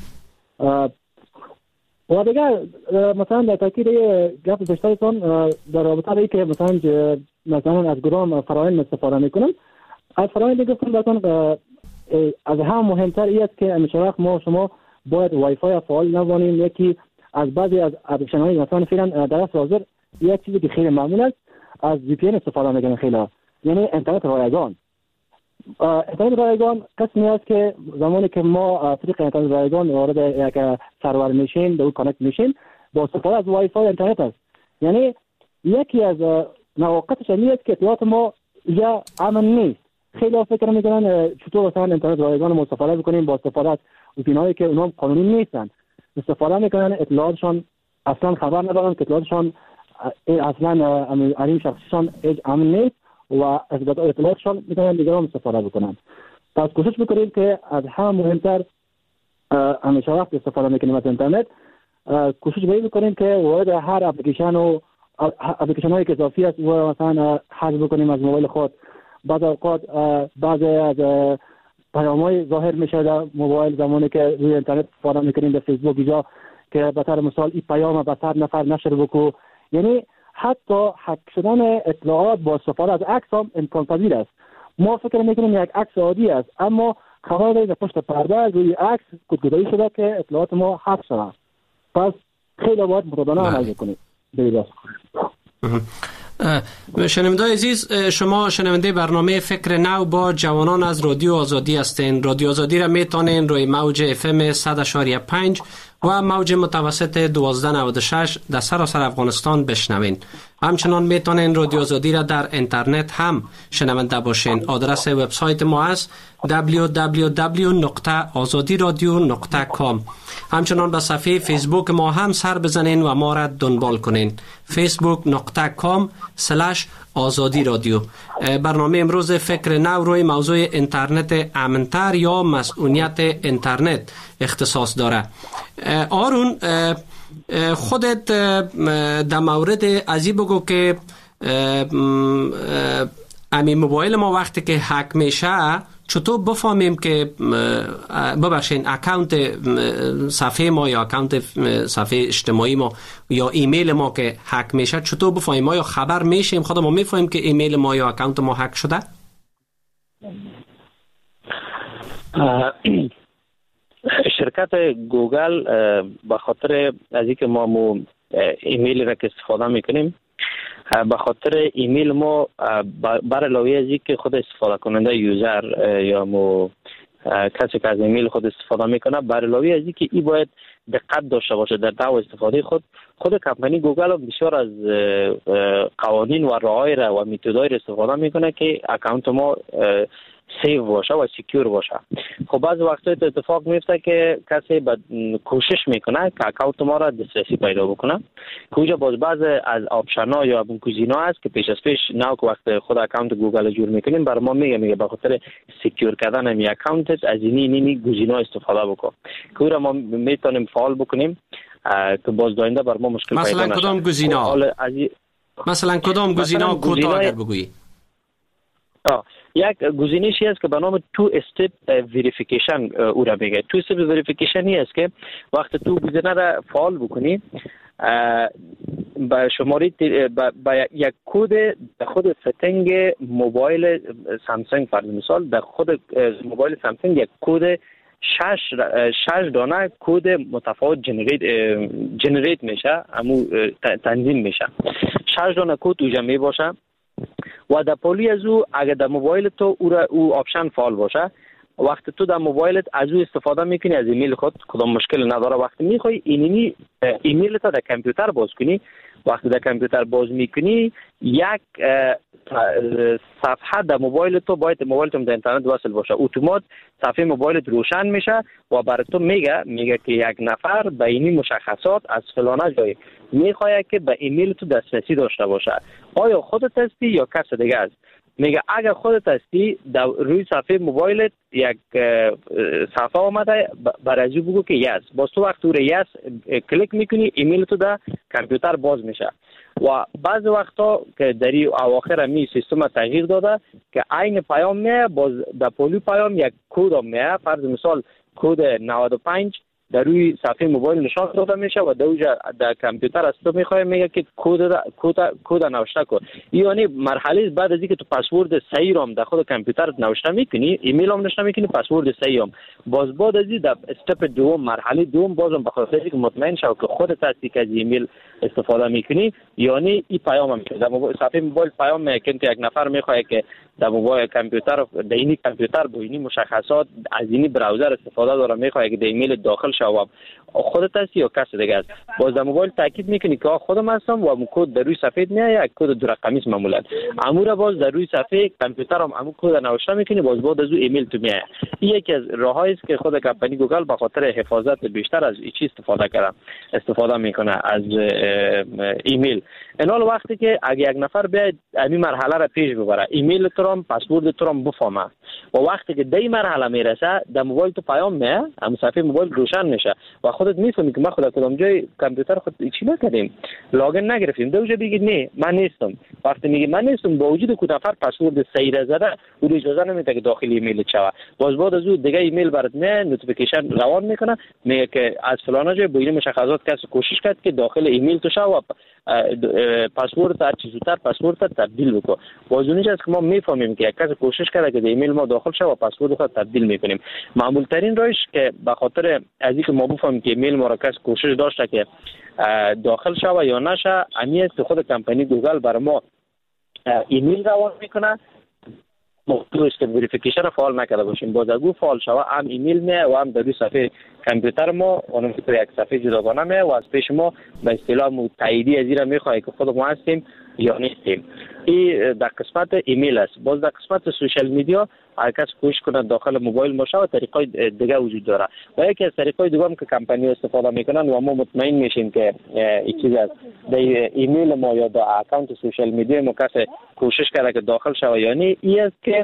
و دیگه مثلا در تاکید گپ بیشترتون در رابطه با اینکه مثلا از کدام فرآیند استفاده میکنم، از فرآیند گفتم براتون از هم مهمتر است که همیشه وقت ما شما باید وای فای فعال نبانیم. یکی از بعضی از اپلیکیشن های مثلا فعلا در حاضر یک چیزی که خیلی معمول است از وی پی ان استفاده میکنن خیلی، یعنی اینترنت رایگان. اینترنت رایگان قسمی است که زمانی که ما طریق اینترنت رایگان وارد یک سرور میشیم، به اون کانکت میشیم، با استفاده از وای فای اینترنت است. یعنی یکی از نواقصش این است که اطلاعات ما یا امن نیست. خیلی فکر میکنن چطور مثلا اینترنت رایگان رو استفاده بکنیم با استفاده از ویپینایی که اونها قانونی نیستن. استفاده میکنن اطلاعاتشان اصلا خبر ندارن که اطلاعاتشان اصلا امنیت شخصیشان امن نیست و اطلاعاتشان میتونن دیگران استفاده بکنن. پس کوشش میکنیم که از هم مهمتر همیشه وقت استفاده میکنیم از اینترنت کوشش بکنیم که وارد هر اپلیکیشن و اپلیکیشن هایی که اضافی است و مثلا حذف بکنیم از موبایل خود. بعض اوقات بعضی از پیام‌های ظاهر میشه در موبایل زمانی که روی اینترنت استفاده میکنیم، در فیسبوک اینجا که به طور مثال این پیام به 100 نفر نشر بکو. یعنی حتی هک شدن اطلاعات با استفاده از عکس هم امکان پذیر است. ما فکر میکنیم یک عکس عادی است، اما خبر داریم پشت پرده روی عکس کدگدایی شده که اطلاعات ما حذف شده. پس خیلی باید متدانه عمل کنیم. شنونده عزیز، شما شنونده برنامه فکر نو با جوانان از رادیو آزادی هستین. رادیو آزادی را میتونین روی موج FM 100.5 و موج متوسط 1296 در سراسر افغانستان بشنوین. همچنان میتونین رادیو آزادی را در اینترنت هم شنونده باشین. آدرس وبسایت ما است www.azadiradio.com. همچنان به صفحه فیسبوک ما هم سر بزنین و ما را دنبال کنین. facebook.com/azadi radio. برنامه امروز فکر نو روی موضوع اینترنت امن‌تر یا مسئولیت اینترنت اختصاص داره. آرون، خودت در مورد ازی بگو که امی موبایل ما وقتی که هک میشه چطور بفهمیم که ببخشین اکانت صفحه ما یا اکانت صفحه اجتماعی ما یا ایمیل ما که هک میشه چطور بفهمیم؟ ما یا خبر میشیم خودمون میفهمیم که ایمیل ما یا اکانت ما هک شده؟ شرکت گوگل به خاطر از اینکه ما ایمیل را که استفاده میکنیم، به خاطر ایمیل ما بر علاوه از اینکه خود استفاده کننده یوزر یا کسی که از ایمیل خود استفاده میکنه، بر علاوه از اینکه ای باید دقت داشته باشه در نوع استفاده خود کمپانی گوگل بسیار از قوانین و راههای و متدهای استفاده میکنه که اکانت ما سیو باشه و سکیور باشه. خب بعض وقتا اتفاق میفته که کسی کوشش میکنه که اکانت ما را دسترسی پیدا بکنه، کجا باز بعض از آپشن ها یا گزینه‌ها هست که پیش از پیش نه که وقت خود اکانت گوگل جور میکنیم بر ما میگه به خاطر سکیور کردن می اکانت از این گزینه‌ها استفاده بکن که او را ما میتونیم فعال بکنیم که باز داینده بر ما مشکل پیدا نشه. مثلا کدام گزینه‌ها؟ مثلا کدام گزینه‌ها کوتاه اگر بگویی؟ یک گزینشی است که به نام تو استپ وریفیکیشن او را میگه. تو استپ وریفیکیشن است که وقت تو گزینه را فعال بکنی با شماره با یک کد در خود ستنگ موبایل سامسونگ فرض مثال در خود موبایل سامسونگ یک کد 6 دانه کد متفاوت جنریت میشه، تنظیم میشه. 6 دانه کد اوجا می باشه و در پولی از او اگر در موبایل تو او آپشن فعال باشه، وقتی تو در موبایلت از او استفاده میکنی از ایمیل خود کدام مشکل نداره. وقتی میخوای ایمیل تو در کامپیوتر باز کنی، وقتی در کامپیوتر باز میکنی یک صفحه در موبایل تو باید موبایل تو در اینترنت وصل باشه، اتومات صفحه موبایلت روشن میشه و برای تو میگه که یک نفر به این مشخصات از فلانه جای میخواد که به ایمیل تو دسترسی داشته باشه. آیا خودت هستی یا کس دیگه است؟ میگه اگر خودت هستی در روی صفحه موبایلت یک صفحه آمده برای بگو که یس، باز تو وقت روی یس کلیک میکنی ایمیل تو در کامپیوتر باز میشه. و بعض وقتا که در اواخر می سیستم تغییر داده که عین پیام میه، باز در پولی پیام یک کد هم میه، فرض مثال کد 95 در روی صفحه موبایل نشان داده میشه و در کامپیوتر از تو میخواد میگه که کد نوشته کن. یعنی مرحله بعد از اینکه تو پسورد صحیح رو در خود کامپیوترت نوشته میکنی، ایمیل هم نوشته میکنی، پسورد صحیح هم، باز بعد از این در استپ دوم مرحله دوم بازم بخاطر اینکه مطمئن شو که خودت هستی که از ایمیل استفاده میکنی، یعنی این پیام هم در صفحه موبایل پیام میکنه که یک نفر میخواد که در موبایل کامپیوتر در این کامپیوتر با این مشخصات از این براوزر استفاده داره، میخواد که در ایمیل داخل شود خودت هستی یا کس دیگه است. باز در موبایل تاکید میکنی که خودم هستم و کد در روی صفحه میاد، یک کد دو رقمی است معمولا. امور باز در روی صفحه کامپیوتر هم همون کد نوشته میکنی، باز بعد از او ایمیل تو میاد. این یکی از راههایی است که خود کمپانی گوگل به خاطر حفاظت بیشتر از این چیز استفاده میکنه از ایمیل. این حال وقتی که اگه یک نفر بیاد این مرحله را پیش ببره، ایمیل تو هم پسورد تو هم بفهمه و وقتی که در این مرحله میرسه در موبایل تو پیام میاد، هم صفحه موبایل روشن میشه و خودت میفهمی که ما خود کدام جای کامپیوتر خود چی نکردیم، لاگین نگرفتیم. دوجا بگید نه من نیستم. وقتی میگی من نیستم با وجود که نفر پسورد صحیح را زده، او اجازه نمیده که داخل ایمیل شود. باز بعد از اون دیگه ایمیل برات میاد، نوتیفیکیشن روان میکنه، میگه که از فلان جای با این مشخصات کسی کوشش کرد که داخل ایمیل تو شو و پسورد هر چیز زودتر پسورد تبدیل بکن. باز اونیش است که ما میفهمیم که یک کسی کوشش کرده که ایمیل ما داخل شه و پسورد خود تبدیل میکنیم. معمول ترین راهش که به خاطر از اینکه ما بفهمیم که ایمیل ما را کسی کوشش داشته که داخل شه یا نشه، امی است خود کمپانی گوگل برای ما ایمیل روان میکنه. موضوعش که وریفیکیشن فعال نکرده باشیم، باز اگه فعال شوه هم ایمیل میه و هم در روی صفحه کامپیوتر ما اونم که یک صفحه جداگانه میه و از پیش ما به اصطلاح تاییدی از این میخواد که خود ما هستیم یا نیستیم. این در قسمت ایمیل است. باز در قسمت سوشال میدیا هر کس کوشش کنه داخل موبایل باشه و طریقای دیگه وجود داره و یکی از طریقای دیگه هم که کمپانی استفاده میکنن و ما مطمئن میشیم که این چیز است در ایمیل ما یا در اکانت سوشال میدیا ما کسی کوشش کرده که داخل شوه یا نه، این است که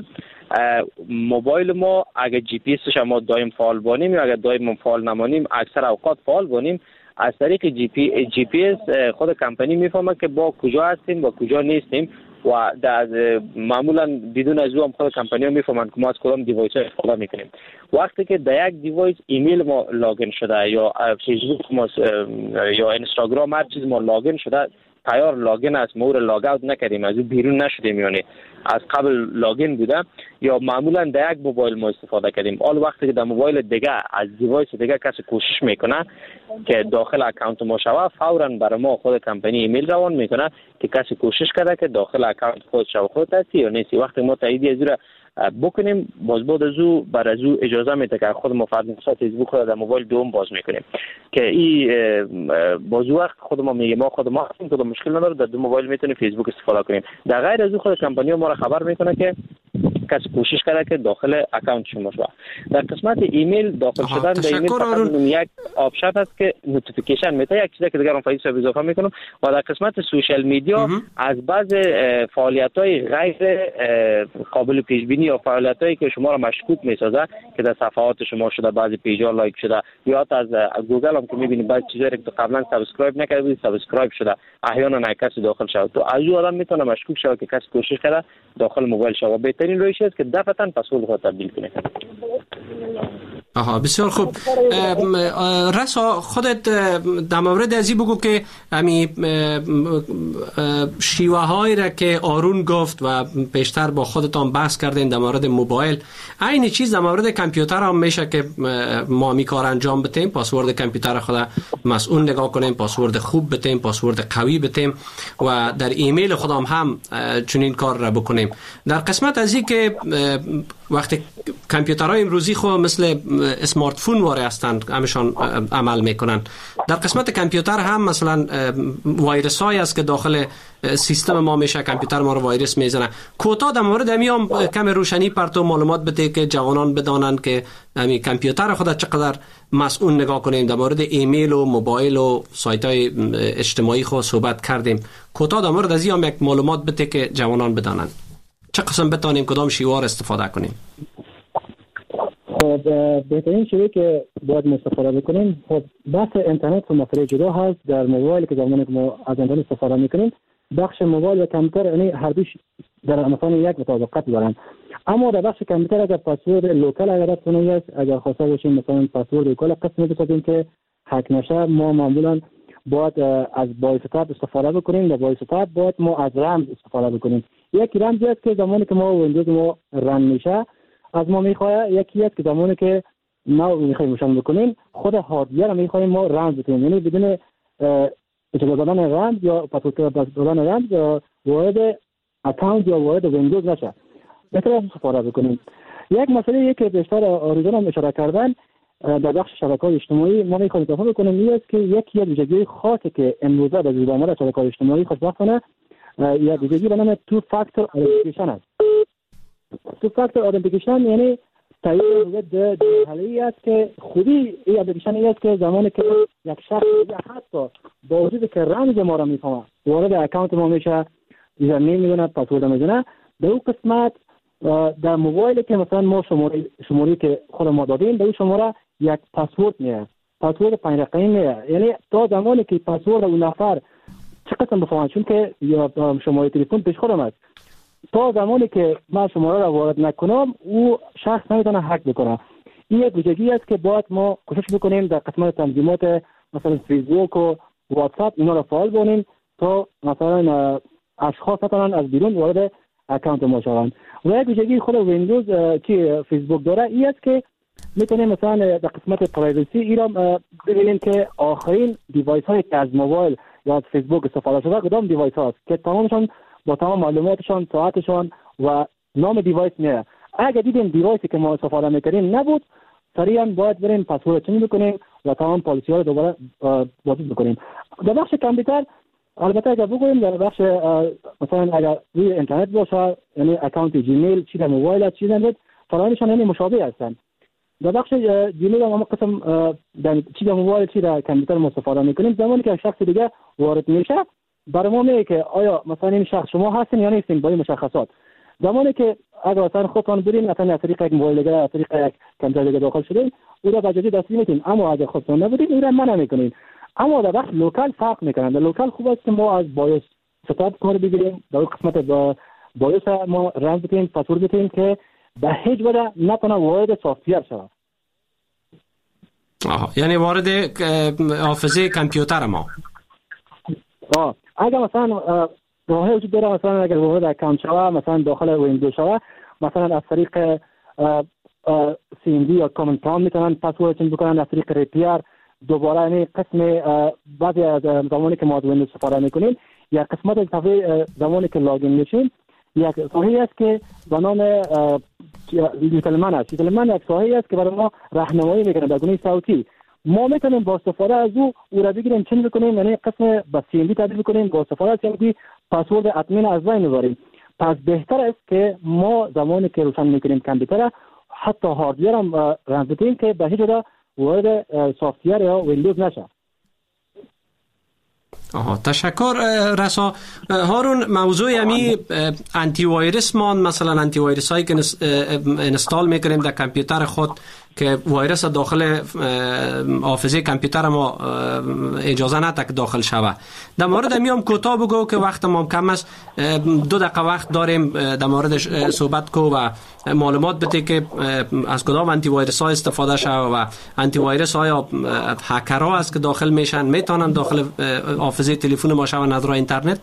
موبایل ما اگر جی پی اسش ما دائم فعال بانیم یا اگر دائم فعال نمانیم، اکثر اوقات فعال بانیم، از طریق جی پی اس خود کمپانی میفهمه که با کجا هستیم و کجا نیستیم و در معمولا بدون از او هم خود کمپانی ها میفهمند که ما از کدام دیوایس استفاده میکنیم. وقتی که در یک دیوایس ایمیل ما لاگین شده یا فیسبوک ما یا اینستاگرام هر چیز ما لاگین شده، تیار لاگین است، ما لاگ اوت نکردیم، از او بیرون نشدیم، یعنی از قبل لاگین بوده یا معمولا در یک موبایل ما استفاده کردیم. حال وقتی که در موبایل دیگه از دیوایس دیگه کسی کوشش میکنه که داخل اکانت ما شوه، فوراً برای ما خود کمپانی ایمیل روان میکنه که کسی کوشش کرده که داخل اکانت خود شوه، خود هستی یا نیستی. وقتی ما تایید از را بکنیم، باز بعد از او بر از او اجازه میده که خود ما فرض مثلا فیسبوک رو در موبایل دوم باز میکنیم که این باز وقت خود ما میگه ما خود ما هستیم، کدام مشکل نداره، در دو موبایل میتونیم فیسبوک استفاده کنیم. در غیر از او خود کمپانی ما را خبر میکنه که کسی کوشش کرده که داخل اکانت شما شود. در قسمت ایمیل داخل شدن در ایمیل فقط یک آپشن هست که نوتیفیکیشن میده، یک چیزی که دیگه فایل سر اضافه میکنم. و در قسمت سوشال میدیا از بعض فعالیت‌های غیر قابل پیش بینی یا فعالیت‌هایی که شما را مشکوک میسازه که در صفحات شما شده، بعضی پیج‌ها لایک شده یا از گوگل هم که میبینید بعضی چیزایی که قبلا سابسکرایب نکرده بودید سابسکرایب شده، احیانا کسی داخل شود، تو از اون آدم میتونه مشکوک شود که کسی کوشش کرده داخل موبایل شود. بهترین روش است که دفعتاً پسورد خود تبدیل کنید. آها بسیار خوب. رسا خودت در مورد ازی بگو که همی شیوه هایی را که آرون گفت و پیشتر با خودتان بحث کردین در مورد موبایل، این چیز در مورد کامپیوتر هم میشه که ما می کار انجام بدیم، پاسورد کامپیوتر خود مسئول نگاه کنیم، پاسورد خوب بدیم، پاسورد قوی بدیم و در ایمیل خودم هم چنین کار را بکنیم. در قسمت ازی که وقتی کامپیوترهای امروزی خو مثل اسمارت فون واره هستند همشان عمل میکنن، در قسمت کامپیوتر هم مثلا وایرس های است که داخل سیستم ما میشه، کامپیوتر ما رو وایرس میزنه. کوتاه در مورد همیام کم روشنی پرتو معلومات بده که جوانان بدانند که همی کامپیوتر خود چقدر مسئول نگاه کنیم. در مورد ایمیل و موبایل و سایت های اجتماعی خود صحبت کردیم، کوتاه در مورد از هم یک معلومات بده که جوانان بدانند چه قسم بتانیم کدام شیوار استفاده کنیم. خب بهترین شیوه که باید استفاده بکنیم، خب بحث اینترنت و مسئله جدا هست. در موبایل که زمانی که ما از اینترنت استفاده میکنیم، بخش موبایل و کامپیوتر یعنی هر دوش در مثلا یک مطابقت دارن، اما در بخش کامپیوتر اگر پسورد لوکال اگر است، اگر خواسته باشیم مثلا پسورد لوکال قسمی بسازیم که هک نشه، ما معمولا باید از بایوستاب استفاده بکنیم. در بایوستاب باید ما از رمز استفاده بکنیم. یک رمزی است که زمانی که ما ویندوز ما رن میشه از ما میخواد، یکی است که زمانی که ما میخوایم روشن بکنیم خود هاردویر رو میخوایم ما رمز بکنیم، یعنی بدون اجازه دادن رمز یا پسورد دادن رمز وارد اکانت یا وارد ویندوز نشه، بهتر استفاده بکنیم. یک مسئله که بیشتر آریزان هم اشاره کردن در بخش شبکه‌های اجتماعی ما میخوایم اضافه بکنیم، این است که یکی از ویژگی خاصی که امروزه در زبان شبکه‌های اجتماعی خوشبختانه یا ویژگی به نام تو فاکتور اتنتیکیشن است. تو فاکتور اتنتیکیشن یعنی تایید هویت داخلی است که خودی این اپلیکیشن است که زمانی که یک شخص حتی با وجود که رمز ما را میفهمه وارد اکانت ما میشه، یوزرنیم میدونه، پسورد میدونه، در اون قسمت در موبایل که مثلا ما شماره که خود ما دادیم در اون شماره یک پسورد میاد، پسورد 5 رقمی میاد، یعنی تا زمانی که پسورد اون نفر چه قسم بفهمه، چون که یا شماره تلفن پیش خودم است، تا زمانی که من شماره را وارد نکنم او شخص نمیتونه هک بکنه. این یک ویژگی است که باید ما کوشش بکنیم در قسمت تنظیمات مثلا فیسبوک و واتساپ اینا را فعال کنیم تا مثلا اشخاص نتونن از بیرون وارد اکانت ما شوند. و یک ویژگی خود ویندوز که فیسبوک داره این است که میتونیم مثلا در قسمت پرایوسی ایران ببینیم که آخرین دیوایس هایی که از موبایل یا از فیسبوک استفاده شده کدام دیوایس هاست که تمامشون با تمام معلوماتشان، ساعتشان و نام دیوایس میاد. اگر دیدیم دیوایسی که ما استفاده میکنیم نبود، سریعا باید بریم پسورد چنج بکنیم و تمام پالیسی ها رو دوباره بازی بکنیم. در بخش کامپیوتر البته اگر بگوییم در بخش مثلا اگر روی اینترنت باشه، یعنی اکانت جیمیل چی در موبایل چی در فرایندشان یعنی مشابه هستند. در بخش جیمیل هم قسم در چی در موبایل چی در کامپیوتر ما استفاده میکنیم، زمانی که شخص دیگه وارد میشه برای ما میگه که آیا مثلا این شخص شما هستین یا نیستین با این مشخصات. زمانی که اگر مثلا خودتان برین مثلا از طریق یک موبایل دیگه از طریق یک کامپیوتر دیگه داخل شدین او را بجاجی دستی میتین، اما اگر خودتان نبودین او را منع میکنین. اما در بخش لوکال فرق میکنن. در لوکال خوب است که ما از بایوس ستاپ کار بگیریم، در قسمت بایوس ما رمز بکنیم، پسورد بکنیم که به هیچ وجه نتونه وارد سافت‌ویر شود. یعنی وارد حافظه کامپیوتر ما. اگر مثلا راهی وجود داره مثلا اگر وارد اکانت شوه مثلا داخل ویندوز شوه، مثلا از طریق CMD یا کامند پرامپت میتونن پسورد چنج بکنن، از طریق ریپیر دوباره یعنی قسم بعضی از زمانی که ما از ویندوز استفاده میکنیم یا قسمت صفحه زمانی که لاگین میشیم یک صفحه است که به نام لیتلمن است. لیتلمن یک صفحه است که برای ما راهنمایی میکنه در گونه صوتی. ما میتونیم با استفاده از او را بگیریم چنج بکنیم، یعنی قسم با CMD تبدیل کنیم، با استفاده از CMD پسورد ادمین از بین ببریم. پس بهتر است که ما زمانی که روشن میکنیم کامپیوتر حتی هاردویر هم رمز بدیم که به هیچ وجه وارد سافت‌ویر یا ویندوز نشه. تشکر رسا. هارون، موضوع همی آنتی وایرس مان، مثلا آنتی وایرس هایی که انستال میکنیم در کامپیوتر خود که ویروس داخل حافظه کامپیوتر ما اجازه نده که داخل شوه. در مورد میام کوتاه بگو که وقت ما کم است، 2 دقیقه وقت داریم در مورد صحبت کو و معلومات بده که از کدام آنتی ویروس ها استفاده شده و آنتی ویروس ها هکرها است که داخل میشن میتونن داخل حافظه تلفن ما شون از راه اینترنت.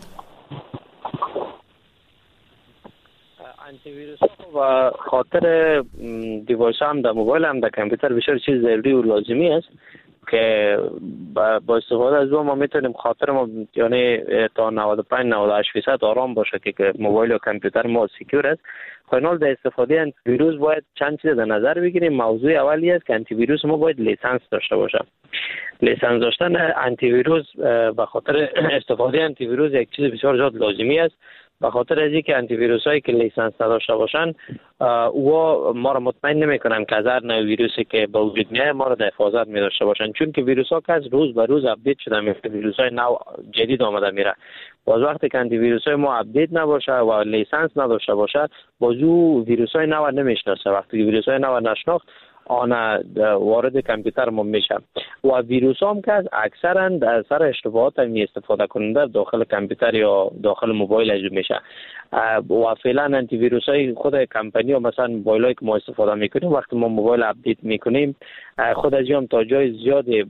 آنتی ویروس و خاطر دیوایس هم در موبایل هم در کامپیوتر بسیار چیز ضروری و لازمی است که با استفاده از ما میتونیم خاطر ما یعنی تا 95-98% آرام باشه که موبایل و کامپیوتر ما سکیور است. فینال در استفاده انتی ویروس باید چند چیز در نظر بگیریم. موضوع اولی است که انتی ویروس ما باید لیسانس داشته باشه. لیسانس داشتن انتی ویروس به خاطر استفاده انتی ویروس یک چیز بسیار زیاد لازمی است. به خاطر از اینکه انتی ویروس هایی که لیسانس نداشته باشن او ما را مطمئن نمیکنن که از هر نوع ویروسی که به وجود میاد ما را در حفاظت می داشته باشن، چون که ویروس ها که از روز به روز اپدیت شده میره، ویروس های نو جدید آمده میره. باز وقتی که انتی ویروس های ما اپدیت نباشه و لیسانس نداشته باشه باز او ویروس های نو نمیشناسه. وقتی که ویروس های نو نشناخت آن وارد کامپیوتر ما میشه و ویروس هم که اکثرا در سر اشتباهات می استفاده کننده داخل کامپیوتر یا داخل موبایل از میشه و فعلا انتی ویروس های خود کمپانی و مثلا موبایل هایی که ما استفاده میکنیم وقتی ما موبایل اپدیت میکنیم خود از هم تا جای زیادی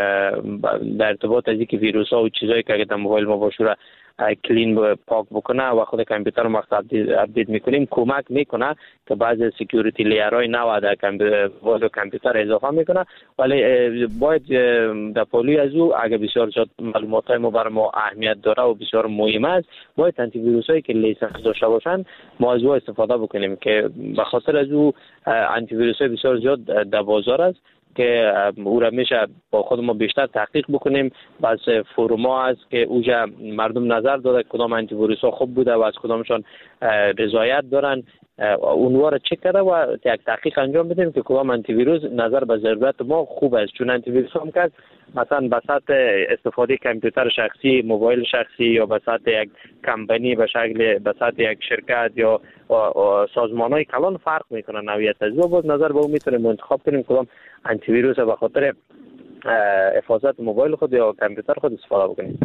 در ارتباط از اینکه ویروس ها و چیزایی که در موبایل ما باشه کلین پاک بکنه و خود کامپیوتر رو وقت اپدیت میکنیم کمک میکنه که بعضی سکیوریتی لیرهای نو در کامپیوتر اضافه میکنه، ولی باید در پالوی از او اگر بسیار زیاد معلومات های ما برای ما اهمیت داره و بسیار مهم است باید انتی ویروس هایی که لیسانس داشته باشن ما از او استفاده بکنیم که به خاطر از او انتی ویروس های بسیار زیاد در بازار است که او را میشه با خود ما بیشتر تحقیق بکنیم. بس فروم ها هست که اوجا مردم نظر داده کدام انتی ویروس ها خوب بوده و از کدامشان رضایت دارن اونها را چک کرده و یک تحقیق انجام بدیم که کدام انتی ویروس نظر به ضرورت ما خوب است. چون انتی ویروس هم که مثلا به سطح استفاده کامپیوتر شخصی، موبایل شخصی یا به سطح یک کمپانی به سطح یک شرکت یا سازمان‌های کلان فرق میکنه نوعیت از او. باز نظر به او میتونیم انتخاب کنیم کدام انتی ویروس به خاطر حفاظت موبایل خود یا کامپیوتر خود استفاده بکنیم.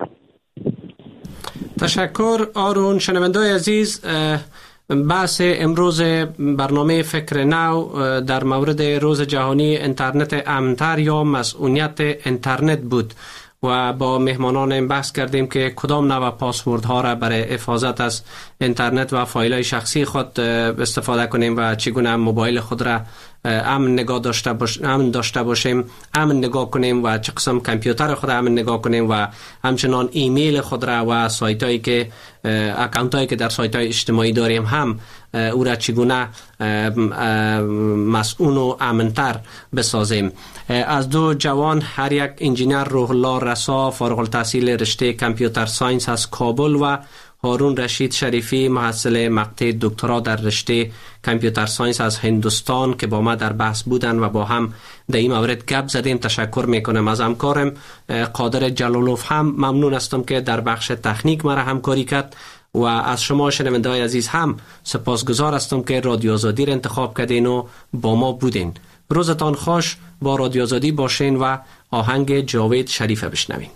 تشکر آرون. شنونده‌های عزیز، بحث امروز برنامه فکر نو در مورد روز جهانی اینترنت امن‌تر یا مسئولیت اینترنت بود و با مهمانان این بحث کردیم که کدام نوع پاسوردها را برای حفاظت از اینترنت و فایل‌های شخصی خود استفاده کنیم و چگونه موبایل خود را امن داشته باشیم، امن نگاه کنیم و چه قسم کامپیوتر خود امن نگاه کنیم و همچنان ایمیل خود را و سایتایی که اکانتایی که در سایت‌های اجتماعی داریم هم او را چگونه مسئول و امن‌تر بسازیم. از دو جوان، هر یک انجینیر روح الله رسا فارغ التحصیل رشته کامپیوتر ساینس از کابل و هارون رشید شریفی محصل مقطع دکترا در رشته کامپیوتر ساینس از هندوستان که با ما در بحث بودن و با هم در این مورد گپ زدیم تشکر میکنم. از همکارم قادر جلالوف هم ممنون هستم که در بخش تکنیک مرا همکاری کرد و از شما شنونده‌های عزیز هم سپاسگزار هستم که رادیو آزادی را انتخاب کردین و با ما بودین. روزتان خوش. با رادیو آزادی باشین و آهنگ جاوید شریفه بشنوین.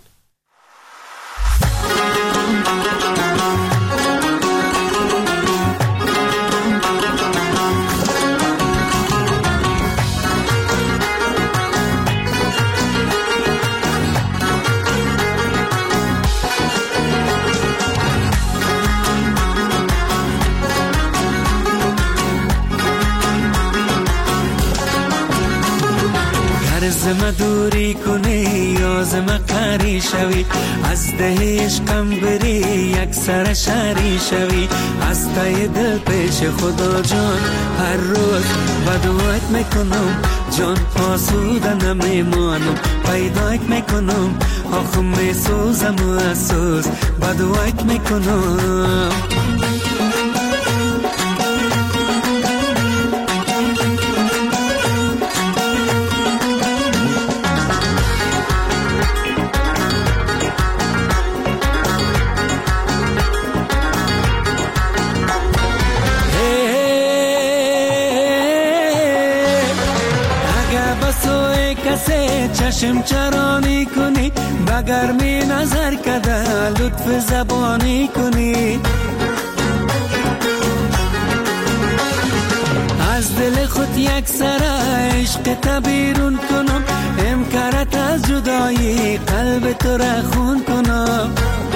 زم دوری کنی یا زم قری شوی از ده عشقم بری یک سر شری شوی از تای دل پیش خدا جان هر روز بدوات میکنم جان آسوده نمیمانم پیدایت میکنم آخم میسوزم و اسوز بدوات میکنم به سوی کسی چشم چرانی کنی، به گرمی نظر کده لطف زبانی کنی. از دل خود یک سر عشق تبیرون کنم، امکارت از جدایی قلب تو را خون کنم.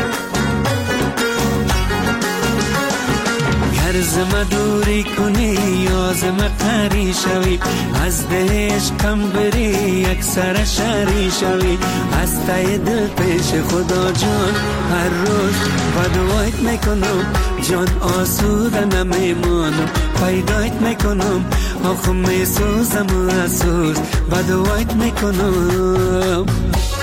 گر زم دوری کنی یا زم قری شوی، از ده عشقم بری یک سر شری شوی. از ته دل پیش خدا جان هر روز بدوایت میکنم، جان آسوده نمیمانم پیدایت میکنم. آخم میسوزم و اسوز بدوایت میکنم.